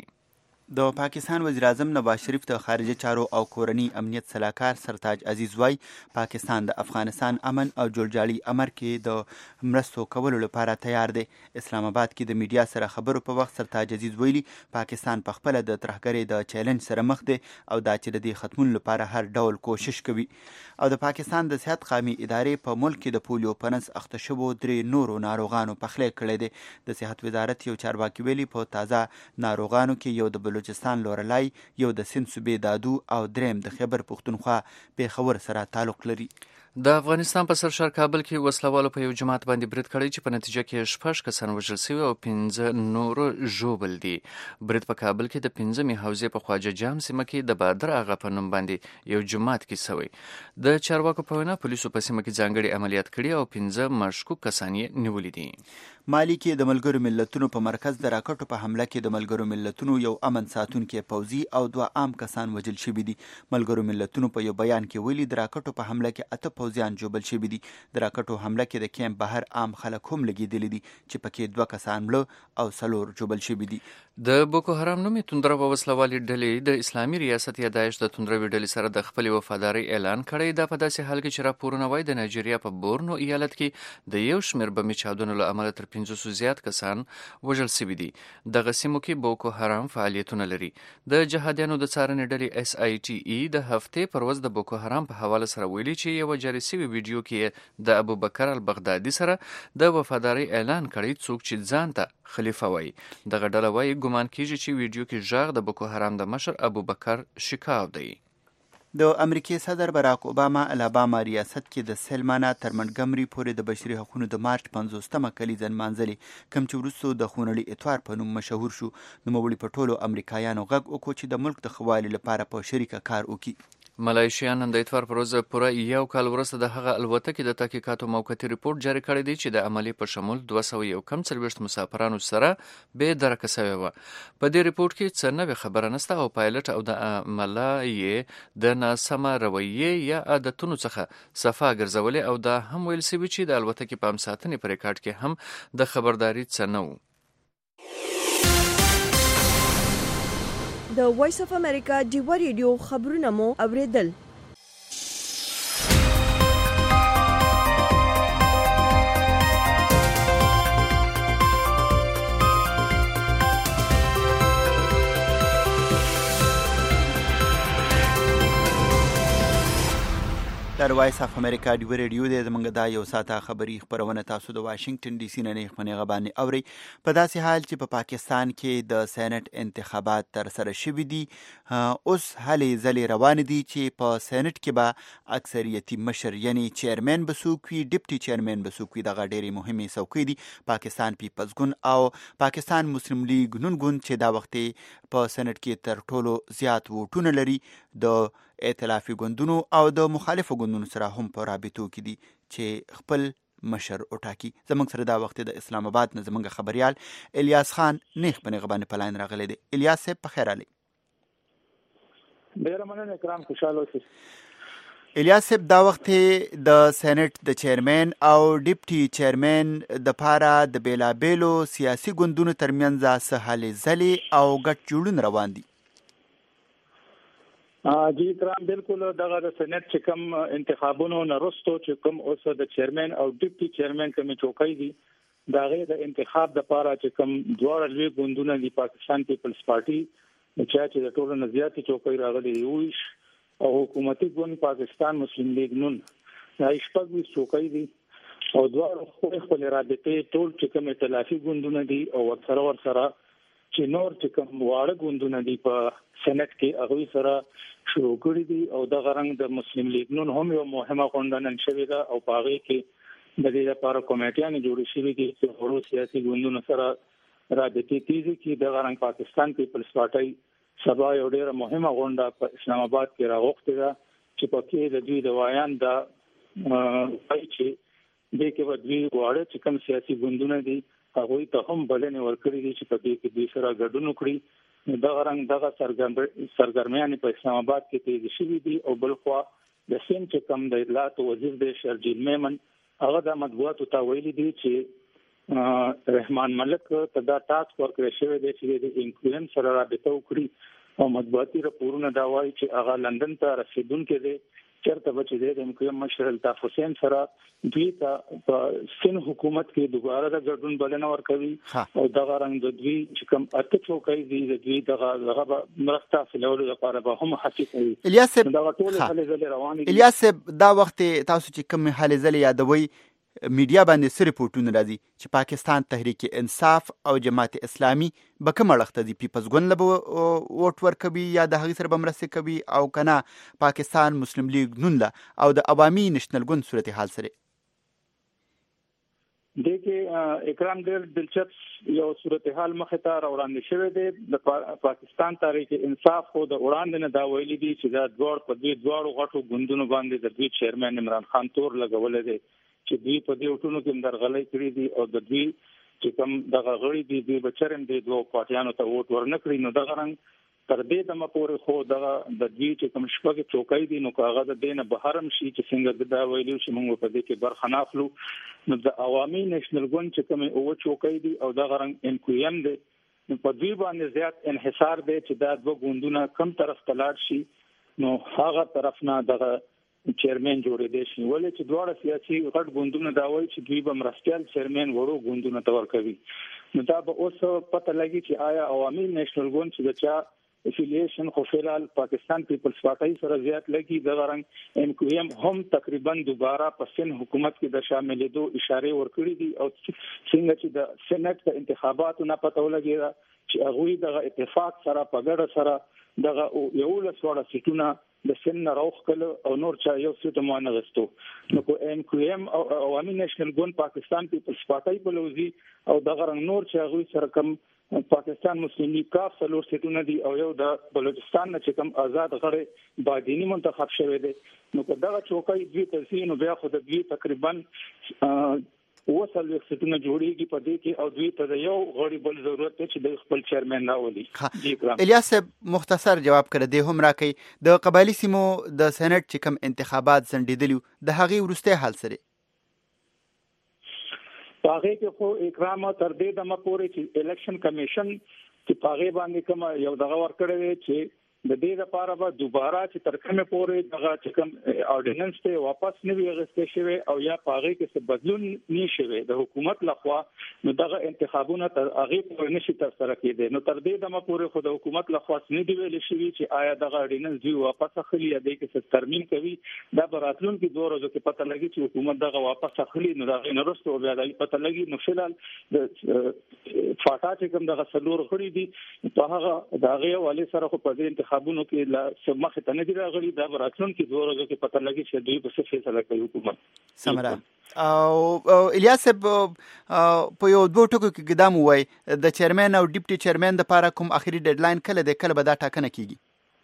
د پاکستان وزیر اعظم نواز شریف د خارجه چارو او کورنی امنیت سلاکار سرتاج عزیز وای پاکستان د افغانستان امن او جوړجاړي امر کې د مرستو کولو لپاره تیار دی. اسلام آباد کې د میډیا سره خبرو په وخت سرتاج عزیز ویلي پاکستان په خپل د ترهګرۍ د چیلنج سره مخ دی او دا چې د دې ختمون لپاره هر ډول کوشش کوي. او د پاکستان د صحت قامي ادارې په ملک کې د پولیو په نس اخته شوو 3 نورو ناروغانو پخلی کړی دی. د صحت وزارت یو چارواکي ویلي په تازه ناروغانو کې یو د بلوچستان لورلای، یو د سند صوبې دادو او دریم د خیبر پښتونخوا پیښور سره تعلق لري. د افغانستان په سرشار کابل کې وسلوالو په یو جماعت باندې برید کړی چې په نتیجه کې 6 کسان وژل شوي او 15 نور ژوبل دي. برید په کابل کې د 15مې حوزې په خواجه جام سیمه کې د بادر آغا په نوم باندې یو جماعت کې شوی. د چارواکو په وینا پولیسو په سیمه کې ځانګړي عملیات کړي او 15 مشکوک کسان یې نیولي دي. مالی کې د ملګرو ملتونو په مرکز د راکټو په حمله کې د ملګرو ملتونو یو امن ساتونکي پوځي او 2 عام کسان وژل شوي دي. ملګرو ملتونو په یو بیان کې ویلي د راکټو په حمله کې 8 پوځیان جوبل شوي دي. د راکټو حمله کې د کیمپ بهر عام خلک هم لګېدلي دي چې پکې 2 کسان مړه او 4 جوبل شوي دي. د بوکو حرام نومې توندره په وسلوالي ډلې د اسلامي ریاست یا داعش د توندروي ډلې سره د خپل وفادارۍ اعلان کړی. دا په داسې حال کې چې راپورونه وایي د نایجیریا په بورنو ایالت کې د یو شمېر بمي چاودنو له امله تر 500 زیات کسان وژل شوي دي. دغه سیمو کې بوکو حرام فعالیتونه لري. د جهادیانو د څارنې ډلې SITE د هفتې پر ورځ د بوکو حرام په حواله سره ویلي چې یو جاري شوی ویډیو کې د ابوبکر البغدادي سره د وفادارۍ اعلان کړی، څوک چې ځان ته خلیفه وایي. دغه ډله وایي ګمان کیږي چې ویډیو کې غږ د بوکو حرام د مشر ابوبکر شکاو دی. د امریکای صدر باراک اوباما الاباما ریاست کې د سلمانه تر منټګمري پورې د بشري حقوقو د مارچ 50مه کلیزه نمانځلې، کوم چې وروسته د خونړي اتوار په نوم مشهور شو. نوموړي په ټولو امریکایانو غږ وکړو چې د ملک د ښه والي لپاره په شریکه کار وکړي. ملایشیا نن د اتوار پر ورځ پوره یو کال وروسته د هغه الوتکې د تحقیقاتو موقتي ریپورت جاری کړی دی چې د عملي په شمول 241 مسافرانو سره بې درکه شوې وه. په دې ریپورت کې څه نوې خبره نشته او پایلټ او د عمله یې د ناسمه رویې یا عادتونو څخه صفا ګرځولې او دا هم ویل شوي چې د الوتکې په امساتنې په ریکارډ کې هم د خبرداري څه نه و. د وایس اف امریکا ډیوا ریډیو خبرونه مو اوریدل. در وایس اف امریکا ډیوا ریډیو دی. زموږ دا یو ساعته خبري خپرونه تاسو د واشنگټن ډي سي نه خپرونه باندې اوري. په داسې حال چې په پاکستان کې د سېنات انتخابات تر سره شوي دي، اوس هلې ځلې روان دي چې په سېنات کې به اکثریتي مشر یعنی چیرمن به څوک وي، ډیپټي چیرمن به څوک وي. دغه ډېرې مهمې څوکۍ دي. پاکستان پیپلز ګوند او پاکستان مسلم لیگ نون ګوند چې دا وخت په سېنات کې تر ټولو زیات ووټونه لري، د ائتلافي ګوندونو او د مخالفو ګوندونو سره هم په رابطو کې دي چې خپل مشر وټاکي. زموږ سره دا وخت د اسلام آباد نه زموږ خبريال الیاس خان نیخ په نغبانې په لاین راغلی دی. الیاس صاحب په خیر علي. ډېر مننه کرام، خوشاله اوسئ. الیاس صاحب دا وخت د سېنات د چیرمن او ډیپټي چیرمن د پاره د بیلابیلو سیاسي ګوندونو ترمنځ څه هلې ځلې او ګډ جوړون روان دي. جی کرام، بالکل دغه د سېنات چې کوم انتخابونو نه وروسته چې کوم اوس د چیرمن او ډیپټي چیرمن کومې چوکۍ دي، د هغې د انتخاب دپاره چې کوم دواړه لوی ګوندونه دي، پاکستان پیپلز پارټي چې د ټولو نه زیاتې چوکۍ راغلي 20 او حکومتي ګوند پاکستان مسلم لیگ نون دا 26 چوکۍ دي او دواړه خپل رابطې ټول چې کوم ائتلافي ګوندونه دي او ورسره چې نور چې کوم واړه ګوندونه دي په سېنات کې هغوی سره شروع کړي دي. او دغه رنګ د مسلم لیگ نون هم یو مهمه غونډه نن شوې ده او په هغې کې د دې لپاره کمیټیانې جوړې شوې دي چې وړو سیاسي ګوندونو سره رابطې تیزې کړي. دغه رنګ پاکستان پیپلز پارټۍ سبا یو ډېره مهمه غونډه په اسلام آباد کې راغوښتې ده چې پکې د دوی د وایان دا وایي چې دې کې به دوی واړه چې کوم سیاسي ګوندونه دي هغوی ته هم بلنې ورکړي دي چې په دې کې دوی سره ګډون وکړي. دغه رنګ دغه سرګرمیانې په اسلام آباد کې تیزې شوي دي او بلخوا د سند چې کوم د اطلاعاتو وزیر دی شرجیل میمن، هغه د مطبوعاتو ته ویلي دي چې رحمان ملک ته دا ټاسک ورکړی شوی دی چې د انفلوئنس سره رابطه وکړي او مطبوعاتي راپورونه دا وایي چې هغه لندن ته رسیدونکی دی، چېرته به چې د مقیم مشر الطاف حسین سره دوی ته په سند حکومت کې دوباره د ګډون بلنه ورکوي او دغه رنګ د دوی چې کوم اته چوکۍ دي د دوی دغه مرسته حاصلولو لپاره به هم هڅې کوي. الیاس صاحب دغه ټولې هلې ځلې روانې دي. الیاس صاحب دا وخت تاسو چې کوم هلې ځلې یادوئ، میډیا باندې څه ریپورټونه راځي چې پاکستان تحریک انصاف او جماعت اسلامي به کوم اړخ دي؟ پیپلز ګوند له ووټ ورکوي یا د هغې سره به مرستې کوي او که نه پاکستان مسلم لیگ نون له او د عوامي نشنل ګوند صورتحال سره؟ دې کې اکرام ډېر دلچسپ یو صورتحال مخې ته راوړاندې شوی دی. د پاکستان تحریک انصاف خو د وړاندې نه دا ویلي دي چې دا دواړو غټو ګوندونو باندې د دوی چیرمن عمران خان تور لګولی دی چې دوی په دې وټونو کې درغلۍ کړې دي او د دوی چې کوم دغه غړي دي دوی به چرم دي دوه پارټیانو ته ووټ ورنه کړي. نو دغه رنګ تر دې دمه پورې خو د دوی چې کوم شپږ چوکۍ دي نو کاغه د دینه بهرم شي چې څنګه دا ویلو چې موږ په دې کې برخه ناخلو نو د عوامي نېشنل ګوند چې کوم او چوکۍ دي او د غرنګ انکویم دي نو په دوی باندې زیات انحصار دی چې دا دوه ګوندونه کم طرف ته لاړ شي نو هغه طرف نه دغه چیرمن جوړې دي شي ولې چې دواړه سیاسي غټ ګوندونه دا وایي چې دوی به مرستيال چیرمن وړو ګوندونه تور کوي نو دا به اوس پته لګي چې آیا عوامي نېشنل ګوند چې چا افیلیشن خو فعال پاکستان پیپلز پارټي سره زیات لګي د غرنګ انکویم هم تقریبا دوباره په سن حکومت کې د شاملېدو اشاره ورکړې دي او څنګه چې د سېنات د انتخاباتو نه پته ولګي چې هغه د اتفاق سره په ګډه سره دغه یو لسوړه سیټونه د سن راوخ کله او نور چا یو څه ته مانه غستو نو کو انکویم او عوامي نېشنل ګوند پاکستان پیپلز پارټي په لوزي او د غرنګ نور چې هغه سره کم پاکستان مسلم لیگ کاف څلور سیټونه دي او یو د بلوچستان نه چې کوم آزاد غړي بادینی منتخب شوی دی نو په دغه چوکۍ دوی ترسي نو بیا خو د دوی تقریبا وصل سیټونه جوړیږي په دې کې او دوی ته یو غړي بل ضرورت دی چې د خپل چیرمن راولي الیاس مختصر جواب کړ دې هم راکې د قبایلی سیمو د سېنات چې کوم انتخابات ځنډیدلی د هغې وروسته حال سره پاغه کې خو اکرام تر دې دمه پورې چې الیکشن کمیشن چې پاغه باندې کوم یو دغه ورکړی چې د دې لپاره به دوباره چې تر کومه پورې دغه چې کوم اورډیننس ته واپس نه ویغسته شوی او یا پاغه کې څه بدلون نشوي د حکومت لخوا نو دغه انتخابونه تر هغه پورې نشي تر سره کېدي نو تر دې دمه پورې خو د حکومت لخوا نه دی ویل شوی چې آیا دغه اورډیننس دی واپس اخلي یا د کې څه ترمیم کوي دا براتلون کې 2 ورځې کې پته لګي چې حکومت دغه واپس اخلي نو دغه نرسته بیا د پته لګي نو فلال د فاټا چې کوم دغه سلور غړي دي په هغه دغه والي سره خو په انتخابونو کې لا سمخ ته نه دی راغلي دا براتلون کې 2 ورځې کې پته لګي چې دوی په څه فیصله کوي حکومت سمرا او الیاس په یو دوه ټکو کې قدم وای د چیرمن او ډیپټي چیرمن د لپاره کوم اخري ډیډلاین کله به دا ټاکنه کیږي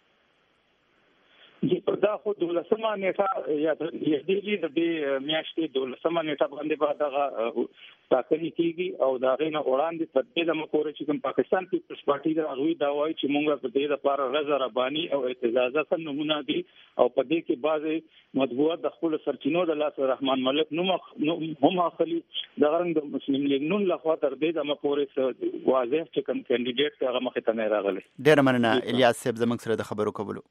دا خو 12مه نیټه یا د دې میاشتې 12مه نیټه باندې به دغه ټاکنې کیږي او دا غینه وړاندې تر دې د مکورې چې کوم پاکستان پیپلز پارټي د هغوی دا وایي چې موږ په دې لپاره رضا رباني او اعتزازات نمونه دي او په دې کې بعضې مطبوعات د خپل سرچینو د لاس رحمان ملک نوم هم اخلي د غرنګ د مسلم لیگ نون لخوا تر دې د مکورې واضح چې کوم کینډیډیټ هغه مخ ته نه راغلی ډیر مننه الیاس صاحب زموږ سره د خبرو کولو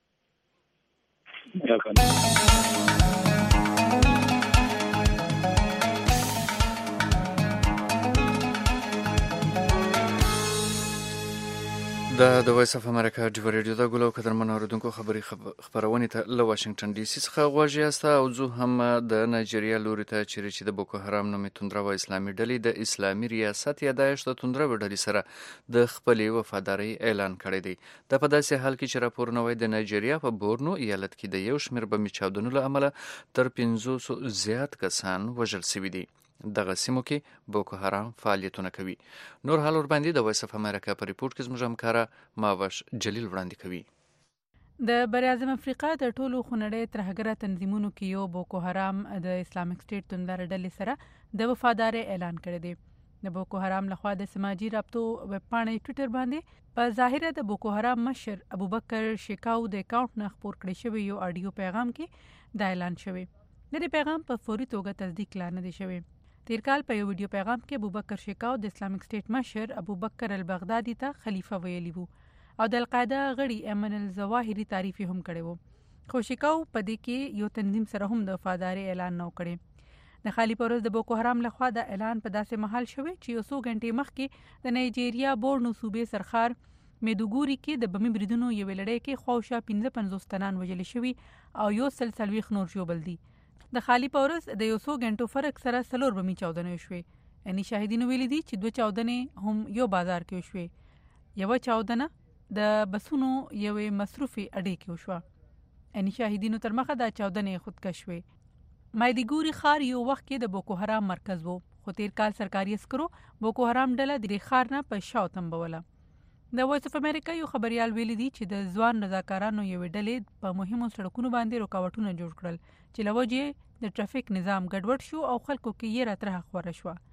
د وایس اف امریکا ډیو ریډیو د ګلو قدرمن اوریدونکو خبرونه ته له واشنگټن ډي سي څخه غواړي استا او زه هم د نایجیریا لوري ته چې د بوکو حرام نومي توندره و اسلامي ډلې د اسلامي ریاست یادایښت د توندره ډلې سره د خپلې وفاداری اعلان کړی دی د په داسې حال کې چې راپورونه وایي د نایجیریا په بورنو ایالت کې د یو شمېر بمي چاودنو له امله تر 500 زیات کسان وژل شوي دي دغه سیمو کې بوکو حرام فعالیتونه کوي نور حال ور باندې د وایس اف امریکا په ریپورت کې زموږ همکاره ماوش جلیل وړاندې کوي د بریاعظم افریقا د ټولو خونړۍ ترهګره تنظیمونو کې یو بوکو حرام د اسلامک سټیټ توندره ډلې سره د وفادارۍ اعلان کړی دی د بوکو حرام لخوا د سماجی رابطو ویب پاڼې ټویټر باندې په ظاهره د بوکو حرام مشر ابوبکر شیکاو د اکاونټ نه خپور کړی شوی یو اډیو پیغام کې دا اعلان شوی د دې پیغام په فوري توګه تصدیق لا نه دی شوی تیر کال په یو ویډیو پیغام کې ابوبکر شیکاو د اسلامک سټیټ مشر ابوبکر البغدادي ته خلیفہ ویلی وو او د القاعده غړي ایمن الظواهری تعریف هم کړی وو خو شیکاو په دې کې یو تنظیم سره هم د وفاداری اعلان نو کړی د خالی پروز د بوکو حرام لخوا د اعلان په داسې محل شوی چې یو څو غنټې مخکې د نایجیریا بورنو صوبې سرخار میدوګوري کې د بمي بریدونو یو لړۍ کې خواوشا 55 تنان وژل شوي او یو سلسلوي خنور جوړ دي د خالی پورس د یو څو غنټو فرق سره سلور بمي چاودنې شوې یعنی شاهدینو ویلي دي چې 2 چاودنې هم یو بازار کې شوې یو چاودنه د بسونو یوې مصرفي اډې کې وشوه یعنی شاهدینو تر مخه د چاودنې خودکش شوې مایدګوري خار یو وخت کې د بوکو حرام مرکز وو خو تیر کال سرکاري عسکرو بوکو حرام ډله د خار نه په شاو تنبوله د وایس اف امریکا یو خبريال ویلي دي چې د ځوان رضاکارانو یو ډلې په مهمو سړکونو باندې رکاوټونه جوړ کړل چې لوجه د ټرافیک نظام ګډوډ شو او خلکو کې یې راتره خوره شو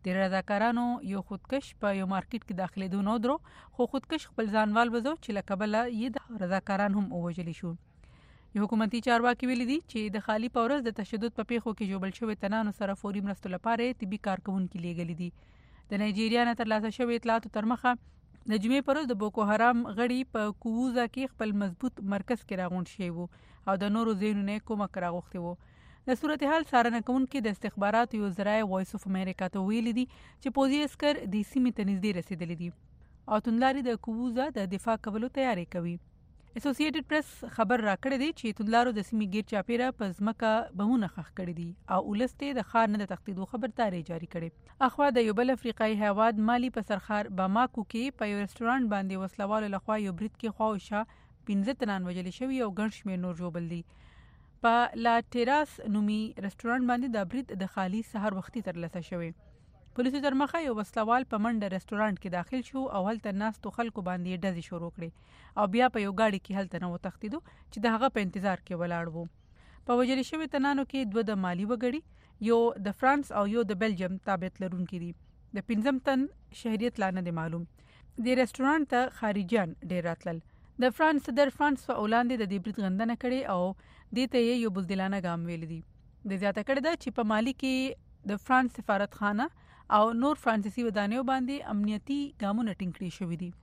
د رضاکارانو یو خودکش په یو مارکیټ کې داخلېدو نو درو خو خودکش خپل ځانوال وځو چې له کبله یې د رضاکاران هم ووژلی شو. یو حکومتي چارواکي ویلي دي چې د خالی په ورځ د تشدد په پیښو کې جوړل شوی تنانو سره فوري مرستو لپاره طبي کارکونکي لیږلي دي. د نایجیریا نه ترلاسه شوی اطلاعاتو تر مخه د جمعې پر ورځ د بوکو حرام غړي په کووزا کې خپل مضبوط مرکز کې راغونډ شوي وو او د نورو ځایونو نه کومک راغوښتي وو. د صورتحال څارنه کوونکي د استخباراتو یو ذرایع وایس اف امریکا ته ویلي دي چې پوځي عسکر د سیمې ته نږدې رسېدلي دي او توندلاري د کووزا د دفاع کولو تیاری کوي. اسوسییټډ پریس خبر راکړی دی چې توندلارو د سیمې غیر چاپیره په ځمکه بمونه خښ کړي دي او ولسته د ښار نه د تښتېدو خبرداري جاری کړي. اخوا د یو بل افریقایي هیواد مالی په سرخار باماکو کې په یو رستورانت باندې وسلوالو لخوا یو برید کې خواوشا 15 تنان وژل شوي او ګڼ شمېر نور ژوبل دي. په لا ټیراس نومي رستورانت باندې د برید د خالي سحر وختي ترلاسه شوی. پولیسو تر مخه یو وسلوال په منډه رستورانت کې داخل شو او هلته ناستو خلکو باندې ډزې شروع کړې او بیا په یو گاډي کې هلته نه وتښتېدو چې د هغه په انتظار کې ولاړ وو. په وژل شوي تنانو کې 2 د مالی وګړي، یو د فرانس او یو د بلجیم تابعیت لرونکي دي. د 15 تن شهریت لا نه دی معلوم. د رستورانت ته خارجيان ډېر راتلل. د فرانس صدر فرانسوا اولاندې د دې برید غندنه کړې او دې ته یې یو بزدلانه ګام ویل دي. د زیاته کړه ده چې په مالی کې د فرانس سفارتخانه او نور فرانسیسي ودانیو باندې امنیتي ګامونه ټینګ کړي شوي دي.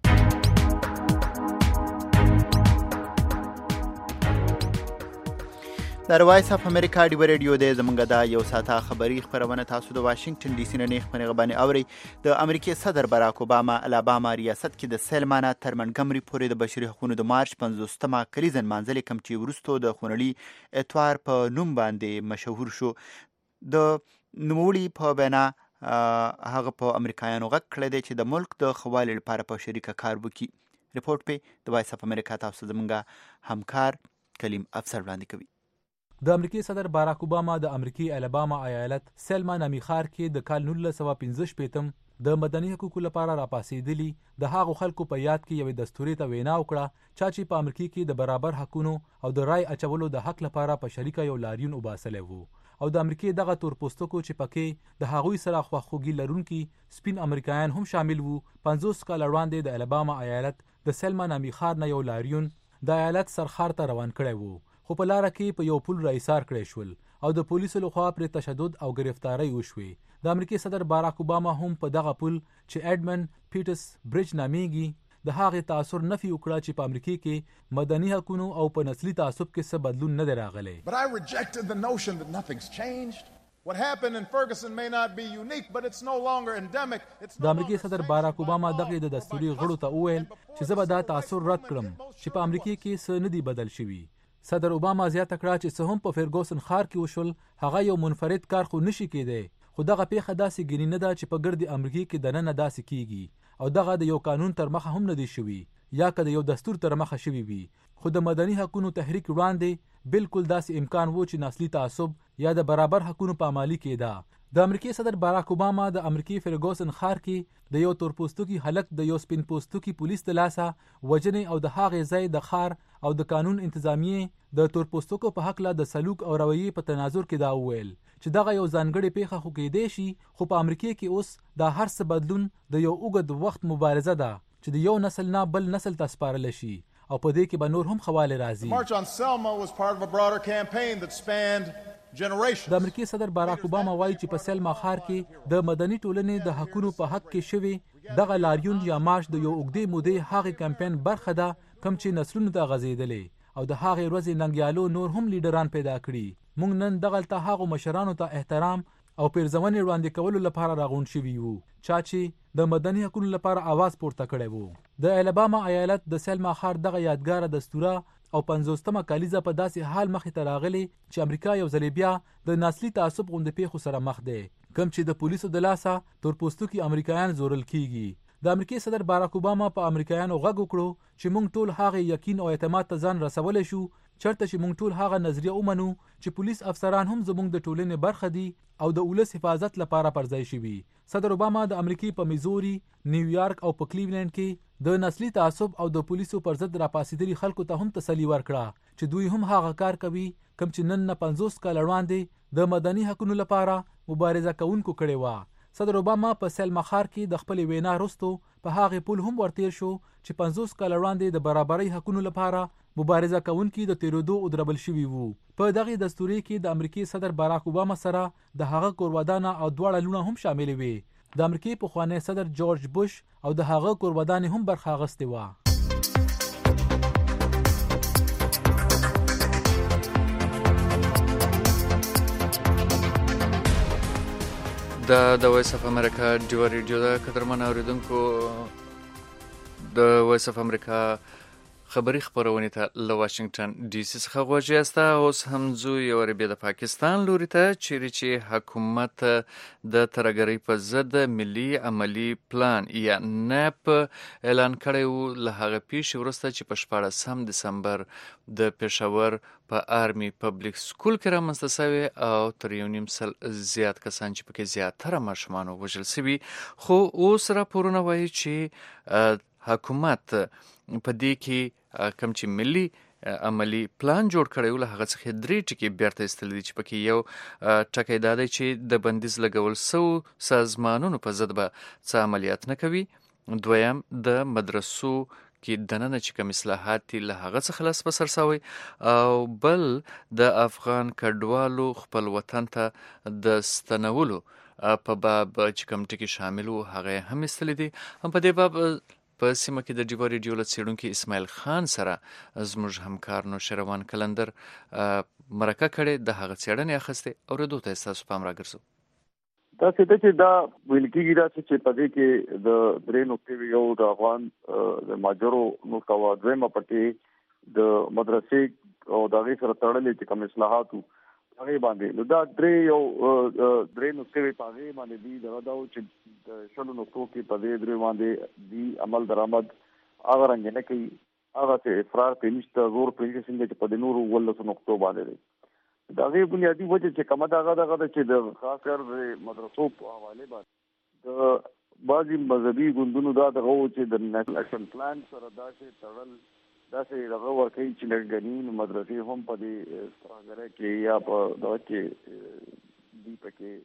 د وایس اف امریکا ډیو ریډیو د زمونږ د یو ساعته خبری خبرونه تاسو د واشنگټن ډي سي نه خبرونه غبانې اوري. د امریکای صدر باراک اوباما الاباما ریاست کې د سیلمانه تر منګمري پورې د بشري حقوقو د مارچ 50مه کلیزن منځلې کم چې ورستو د خونړي اتوار په نوم باندې مشهور شو. د نوموړي په بنا هغه په امریکایانو غږ کړی دی چې د ملک د خوالي لپاره په شریکه کار وکړي. ریپورت په د وایس اف امریکا تاسو زمونږ همکار کلیم افسر وړاندې کوي. د امریکای صدر باراک اوباما د امریکای الاباما ایالت سیلما نامي ښار کې د کال 1915 د مدني حقوقو لپاره راپاسېدلي د هغو خلکو په یاد کې یوې دستوري ته وینا وکړه چې په امریکا کې د برابر حقونو او د رای اچولو د حق لپاره په شریکه یو لاریون وباسلی وو او د امریکای دغه تورپوستکو چې پکې د هغوی سره خواخوږي لرونکي سپین امریکایان هم شامل وو 50 کال وړاندې د الاباما ایالت د سیلما نامي ښار نه یو لاریون د ایالت سرخار ته روان کړی وو خو په لاره کې په یو پل رایسار کړی شول او د پولیسو لخوا پرې تشدد او گرفتاری وشوې. د امریکای صدر باراک اوباما هم په دغه پل چې ایډمن پیټرس برج نامیږي د هغې تاثر نفي وکړه چې په امریکا کې مدني حقوقو او په نسلي تعصب کې څه بدلون نه دی راغلی. But I rejected the notion that nothing's changed. What happened in Ferguson may not be unique, but it's no longer endemic. د امریکای صدر باراک اوباما دغه د دستوري غړو ته وویل چې زه به دا تاثر رد کړم چې په امریکا کې څه نه دی بدل شوي. صدر اوباما زیاته کړه چې څه هم په فرګوسن ښار کې وشول هغه یو منفرد کار خو نشي کېدی خو دغه پیښه داسې ګینی نه ده چې په ګرد امریکا کې دننه داسې کیږي او دغه د یو قانون تر مخه هم نه دی شوی یا که د یو دستور تر مخه شوی وي خو د مدني حقوقو تحریک وړاندې بالکل داسې امکان وو چې نسلي تعصب یا د برابر حقوقو پامالي کېده. د امریکای صدر باراک اوباما د امریکای فرګوسن ښار کې د یو تورپوستکي هلک د یو سپین پوستکي پولیس د لاسه وژنې او د هغې ځای د ښار او د قانون انتظامیې د تورپوستکو په حق له د سلوک او رویې په تناظر کې دا وویل چې دغه یو ځانګړې پیښه خو کېدی شي خو په امریکا کې اوس دا هر څه بدلون د یو اوږد وخت مبارزه ده چې د یو نسل نه بل نسل ته سپارل شي او په دې کې به نور هم خواله راځي. The March on Selma was part of a broader campaign that spanned د امریکای صدر باراک اوباما وایي چې په سیلما ښار کې د مدني ټولنې د حقوقو په حق کې شوی دغه لاریون یا مارش د یو اوږدې مودې هغې کمپین برخه ده کوم چې نسلونو ته غځېدلی او د هغې ورځې ننګیالو نور هم لیډران پیدا کړي. موږ نن دغلته هغو مشرانو ته احترام او پیرزونې وړاندې کولو لپاره راغونډ شوي وو چې د مدني حقوقو لپاره आवाज پورته کړی وو. د الاباما ایالت د سیلما ښار دغه یادګاره دستوره او 50مه کالیزه په داسې حال مخې ته راغلی چې امریکا یو ځل بیا د نسلي تعصب غوندې پیښو سره مخ دی کوم چې د پولیسو د لاسه تورپوستکي امریکایان زورل کیږي. د امریکای صدر باراک اوباما په امریکایانو غږ وکړو چې موږ ټول هغه یقین او اعتماد ته ځان رسولی شو چرته چې موږ ټول هغه نظریه ومنو چې پولیس افسران هم زموږ د ټولنې برخه دي او د ولس حفاظت لپاره پر ځای شوي. صدر اوباما د امریکای په میزوري، نیویارک او په کلیولینډ کې د نسلي تعصب او د پولیسو پر ضد راپاسېدلي خلکو ته هم تسلي ورکړه چې دوی هم هغه کار کوي کوم چې نن نه 50 کال وړاندې د مدني حقوقو لپاره مبارزه کوونکو کړې وه. صدر اوباما په سلما ښار کې د خپل وینا وروسته په هغه پل هم ورتیر شو چې 50 کال وړاندې د برابرۍ حقوقو لپاره مبارزه کوونکي د تیرودو او دربل شوي وو. په دغه دستوري کې د امریکای صدر باراک اوباما سره د هغه کورودانه او دواړه لونه هم شامل وي. د امریکای پخوانی صدر جورج بوش او د هغه کورودانه هم برخه اخیستې و. د وایس اف امریکا ډیو ریډیو د قدرمن اوریدونکو د وایس اف امریکا خبری خبرونه ته له واشنگټن ډي سي څخه غوږی یاست. اوس هم ځو یو ربیع د پاکستان لوري ته چې حکومت د ترهګرۍ په ضد ملي عملی پلان یا نپ اعلان کړی و. له هغه پیښې وروسته چې په 14 دسمبر د پېښور په آرمي پبلک سکول کې رامنځته شوی او تر 1.5 سل زیات کسان چې پکې زیاتره ماشومان وژل شوي، خو اوس راپورونه وایي چې حکومت په دې کې کوم چې ملي عملی پلان جوړ کړی و له هغه څخه 3 ټکي بیرته ایستل دي چې پکې یو ټکی دا دی چې د بندیز لګول سو سازمانونو په ضد به څه عملیات نه کوي، دویم د مدرسو کې دننه چې کوم اصلاحات له هغه څخه لاس په سر سوی، او بل د افغان کډوالو خپل وطن ته د ستنولو په باب چې کوم ټکي شامل وو هغه هم ایستل دي. هم په دې باب په سیمه کې د ډیو ریډیو له څېړونکي اسماعیل خان سره زموږ همکار نوشیروان کلندر مرکه کړې، د هغه څېړنې اخیستې اورېدو ته ستاسو پام راګرځو. دا څه ده چې دا ویل کېږي دا چې په دې کې د درې نقطې یو د افغان د ماجرو نقطه او دویمه پکې د مدرسې او د هغې سره تړلې چې کوم اصلاحات وو هغې باندې نو دا درې نقطې په هغې باندې دي. دغه دا و چې د 100 نقطو کې په دې درې باندې دي عمل درآمد هغه رنګ نه کوي، هغه څه افراط پرې نشته، زور پرې نشته څنګه چې په دې نورو 18 نقطو باندې دی. د هغې بنیادي وجه چې کومه دغه ده چې د خاص کر د مدرسو په حواله باندې د بعضې مذهبي ګوندونو دا دغه و چې د نیشنل اکشن پلان سره داسې تړل داسې دغه ورکوي چې لږګنین مدرسې هم په دې ترهګرۍ کې یا په دغه کې دوی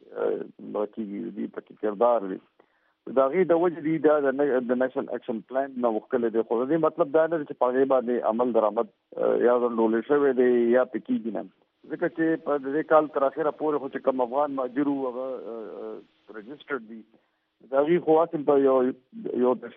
پکې کردار وي. د هغې د وجې دي دا د نیشنل اکشن پلان نه وښکلی دی، خو د دې مطلب دا نه دی چې په هغې باندې عمل درآمد یا ډولې شوی دی یا پې کېږي نه، ځکه چې په دې کال تر اخره پورې خو چې کوم افغان مهاجر وو هغه رجسټرډ دي، د هغې خو اصل په یو د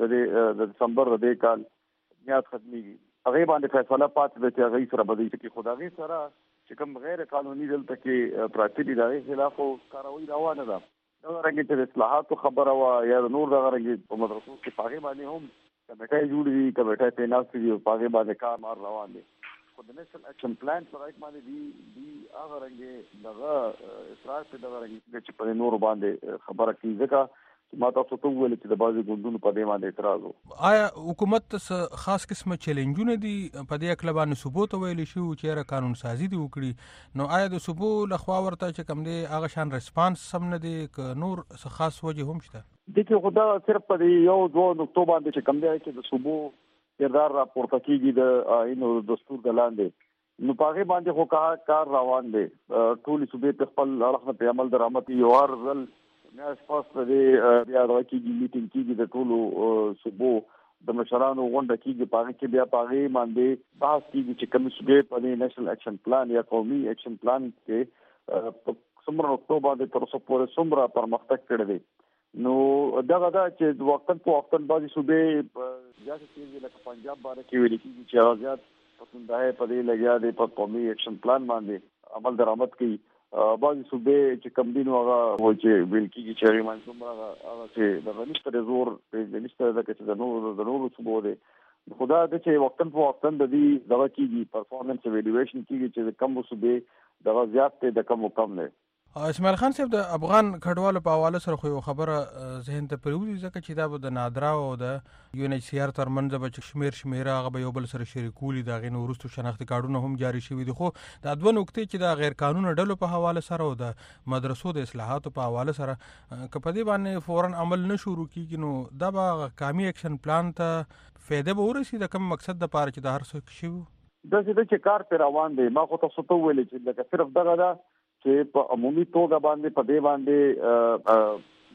دسمبر د دې کال میاد ختمېږي، هغې باندې فیصله پاتې ده چې هغې سره به دی چې خو د هغې سره چې کوم غیر قانوني دلته کې پراته دي د هغې خلاف خو کاروي روانه ده. دغه رنګې چې د اصلاحاتو خبره وه یا د نور دغه رنګې په مدرسو کې په هغې باندې هم کمیټۍ جوړې دي، کمیټۍ پرې ناستې دي او په هغې باندې کار مار روان دی. خو د نیشنل اکشن پلان په رایټ باندې دی هغه رنګې دغه اصرار پرې دغه رنګې چې په نورو باندې خبره کوي، ځکه ما تاسو ته وویل چې د بعضې ګوندونو په دې باندې اعتراض و. آیا حکومت ته خاص قسمه چیلنجونه دي په دې اکله باندې صوبو ته ویلی شوي چې یاره قانون سازي دي وکړي، نو آیا د صوبو لخوا ورته چې کوم دی هغه شان ریسپانس سم نه دی که نور څه خاص وجې هم شته؟ دې کې خو دا صرف په دې یو دوه نقطو باندې چې کوم دی چې د صوبو کردار راپورته کېږي د آئین او دستور د لاندې، نو په هغې باندې خو کار روان دی. ټولې صوبې په خپل اړخ نه پرې عمل درآمد یو هر ځل میاشت پس په دې بیا دغه کېږي میټینګ کېږي د ټولو صوبو د مشرانو غونډه کېږي، په هغې کې بیا په هغې باندې بحث کېږي چې کومې صوبې په دې نیشنل اکشن پلان یا قومي اکشن پلان کې په څومره نقطو باندې تر اوسه پورې څومره پرمختګ کړی دی. نو دغه دا چې وختن په وختن بعضې صوبې زیاتې کېږي لکه پنجاب باره کې ویل کېږي چې هغه زیات پسندای په دې لګیا دی په قومي اکشن پلان باندې عمل درآمد کوي. بعضې صوبې چې کم دي نو هغه و چې ویل کېږي چې هغې باندې څومره هغه چې دغه نشته دی زور نشته ځکه چې د نورو صوبو دی، خو دا ده چې وختن په وختن د دې دغه کېږي پرفارمنس ایویلویشن کېږي چې د کمو صوبې دغه زیات دی د کمو کم دی. اسماعیل خان صاحب د افغان کډوالو په حواله سره خو یو خبره ذهن ته پرېوځي ځکه چې دا به د نادرا او د UNHCR ترمنځ به چې شمېره هغه به یو بل سره شریکولي، د هغې نه وروستو شناختي کارډونه هم جاري شوي دي، خو دا دوه نقطې چې د غیر قانونه ډلو په حواله سره او د مدرسو د اصلاحاتو په حواله سره که په دې باندې فوراً عمل نه شروع کېږي نو دا به قومي اکشن پلان ته فایده به ورسي د کوم مقصد دپاره چې د هر څه شوي داسې ده چې کار پرې روان دی. ما خو تاسو ته وویلې چې لکه صرف دغه ده چې په عمومي توګه باندې په دې باندې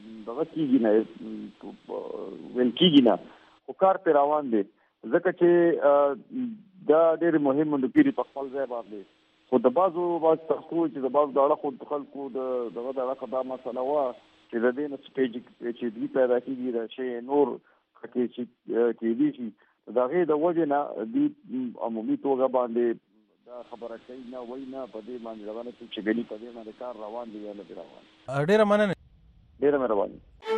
دغه کیږي نه ویل کیږي نه خو کار پر روان دی ځکه چې دا ډېر مهم نکري په خپل ځای باندې خو د بعضو تاسو چې د بعضو د اړخو خلکو دغه د اړخه دا مسله وه چې د دې نه پیچیدګي پیدا کېږي دا شی نور کېدی شي د هغې د وجې نه دوی عمومي توګه باندې دا خبره کوي نه وایي نه په دې باندې دغه نه چې ګني په دې باندې کار روان دی یا نه دی روان. ډېره مننه. ډېره مهرباني.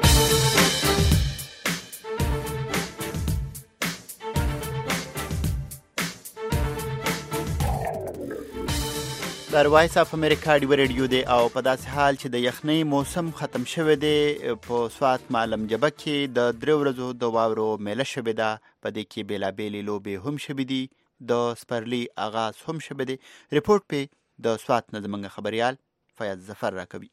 در وایس اف امریکا ډیو ریډیو دی او په داسې حال چې د یخنۍ موسم ختم شوی دی په سوات معلم جبه کې د 3 ورځو د واورو میله شوې ده په دې کې بیلابېلې لوبې هم شوې دي د سپرلي آغاز هم شوی دی. ریپورټ په د سوات نه زموږ خبريال فیاض ظفر راکوي.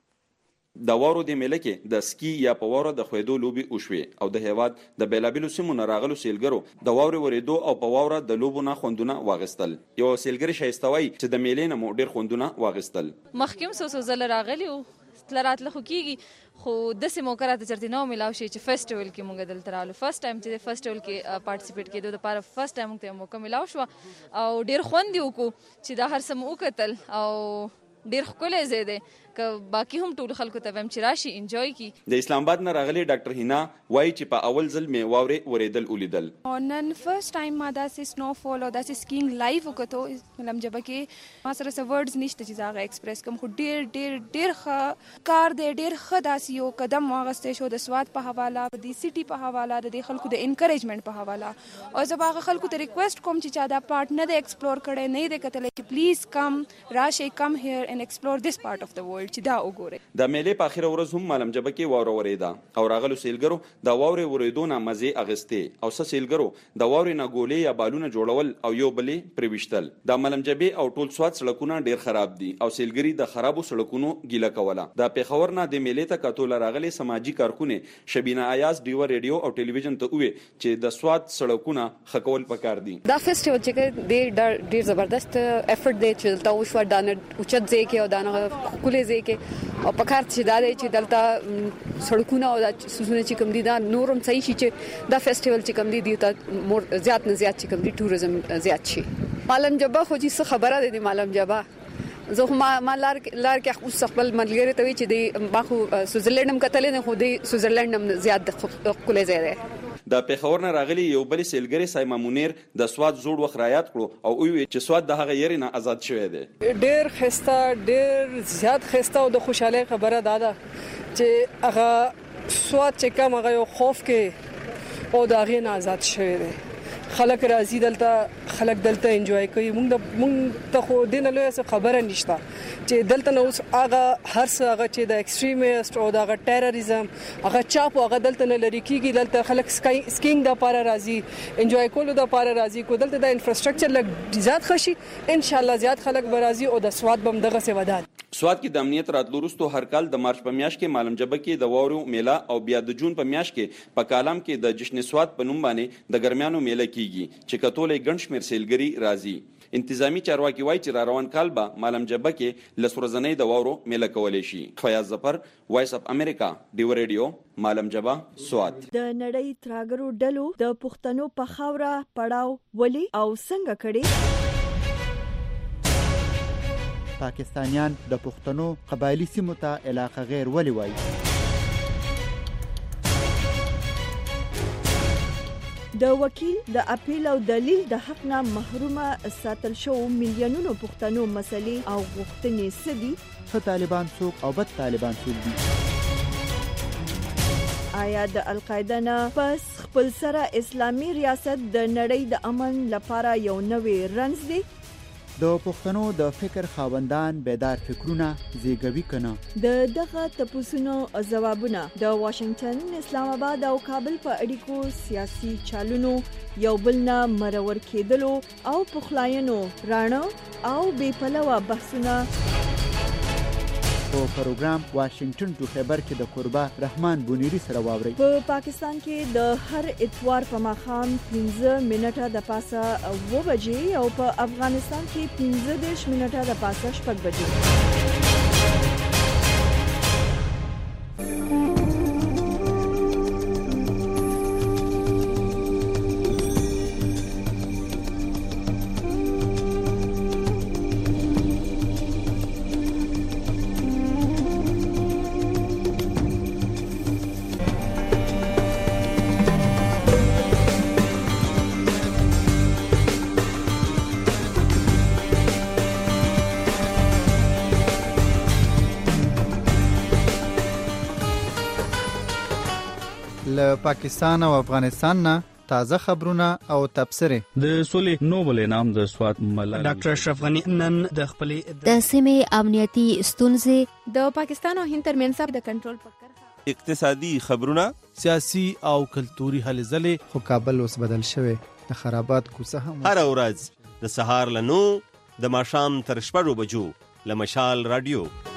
د واورو د میله کې د سکی یا په واوره د خویدو لوبي وشوې او د هیواد د بیلابیلو سیمو نه راغلو سیلګرو د واورې ورېدو او په واوره د لوبو نه خوندونه واغستل. یو سیلګر شایستوي چې د میلې نه مو ډېر خوندونه واغستل. مخکیم سوسو زل راغلی او تلرات له کیږي خو د سیمو کرات چرته نو ملاو شي چې فیسټیوال کې مونږ دلته رالو فرست ټایم چې فیسټیوال کې پارټیسیپیټ کېدو د لپاره فرست ټایم ته موقع ملاو شو او ډېر خوند دی وکړو چې دا هر سم وکتل او ډېر ښکلی ځای دی که باقي هم ټول خلکو ته وایم چې راشي انجوای کی. د اسلام آباد نه راغلي ډاکټر هینا وایي چې په اول ځل مې واورې ورېدل ولیدل. نن فرست ټایم ما داسې سنو فال او داسې سکینګ لایو وکړو معلم جبه کې ما سره څه ورډز نشته چې هغه ایکسپریس کوم خو ډېر ښه کار دی ډېر ښه داسې یو قدم واغستی شو د سوات په حواله د سیټي په حواله د دې خلکو د انکریجمنټ په حواله او زه به هغه خلکو ته ریکویسټ کوم چې چا دا پارټ نه دی ایکسپلور کړی نه دی کتلی چې پلیز کم راشئ کم هیر اینڈ ایکسپلور دس پارټ اف د ورلډ چې دا وګورئ. د میلې په اخیره ورځ هم معلم جبه کې واوره ورېده او راغلو سیلګرو د واورې ورېدو نه مزې اغستې او څه سیلګرو د واورې نه ګولې یا بالونه جوړول او یو بلې پرې ویشتل. د معلم جبې او ټول سوات سړکونه ډېر خراب دي او سیلګري د خرابو سړکونو ګیله کوله. د پیښور نه د میلې ته کتو راغلي سماجی کارکونه شبینه ایاز ډیو ریډیو او ټلویزیون ته وې چې د سوات سړکونه خکول پکار دي. دا فیسټیوال چې ډېر زبردست افورت دی چې تاسو شو دانه اوچت ځای کې او دانه کولې ځای کې او په کار چې دا دی چې دلته سړکونه او د سوزونه چې کوم دي دا نورم صحیح شي چې دا فیسټیوال چې کوم دي ته مور زیات نه زیات چې کوم دي ټوریزم زیات شي. معلم جبه خو چې څه خبره ده معلم جبه زه ما لار کې اوس خپل ملګری ته وی چې د ما خو سویزرلند هم کتلې نه خو د سویزرلند هم زیات کولې ځای دی. د پیښور نه راغلي یو بل سیلګری سایما مونیر د سواد زوړ وخت رایات کړو او وی چې سواد د هغه یری نه آزاد شوی دی. ډېر خسته ډېر زیات خسته او د خوشاله خبره ده چې هغه سواد چې کوم هغه یو خوف کې او د هغه نه آزاد شوی دی. خلک راځي دلته خلک دلته انجوای کوي. مونږ ته خو دین له څه خبره نشته چې دلته نو هغه هر څه هغه چې د ایکستریمیست او د ټیرریزم هغه چاپ هغه دلته نه لري کیږي. دلته خلک سکینګ د پاره راځي انجوای کولو د پاره راځي کو دلته د انفراستراکچر لږ زیات خشي ان شاء الله زیات خلک برازي او د سواد بم دغه څه ودان. سواد کې د امنیت راتلو وروسته هر کال د مارچ په میاشت کې معلم جبه کې د واورو میله او بیا د جون په میاشت کې په کالام کې د جشن سواد په نوم باندې د ګرمیانو میله کیږي چې کتولې ګڼ شمېر سیلګري راځي. انتظامی چارواکي وایي چې روان کال به معلم جبه کې لسورزنۍ د واورو میله کولې شي. فیاض ظفر وایس اف امریکا ډیو ریډیو معلم جبه سوات. د نړۍ تراګرو ډلو د پښتنو په خاوره پړاو ولي او څنګه کړي؟ پاکستانیان د پښتنو قبایلی سیمو ته علاقه غیر ولي وایي؟ د وکیل د اپیل او دلیل د حق نه محرومه ساتل شو میلیونونو پښتنو مسلې او غوښتنې سدي؟ ښه طالبان څوک او بد طالبان څوک دي؟ آیا د القاعده نه پس خپل سره اسلامي ریاست د نړۍ د امن لپاره یو نوې رنځ دی؟ د پښتنو د فکر خاوندان بیدار فکرونه زیږوي کنه؟ د دغه تپوسونو ځوابونه د واشنگټن، اسلام آباد او کابل په اړیکو سیاسي چالونو یو بل نه مرور کېدلو او پخلاینو راڼه او بې پلوه بحثونه په پروګرام واشنگټن ټو خیبر کې د قربا رحمان بونیری سره واوري. په پاکستان کې د هر اتوار په ماښام 15 منټه د پاسه 2 بجې او په افغانستان کې 15 منټه د پاسه 6 بجې. له پاکستان او افغانستان نه تازه خبرونه او تبصره د سولې نوبل انعام د سوات ملالۍ ډاکټر اشرف غنی نن د خپلې د سیمې امنیتي ستونزې د پاکستان او هند ترمنځ د کنټرول فکر اقتصادي خبرونه سیاسي او کلتوري هلې ځلې خو کابل اوس بدل شوی د خرابات کوڅه هم هر ورځ د سهار له 9 د ماښام تر 6 بجو له مشال رادیو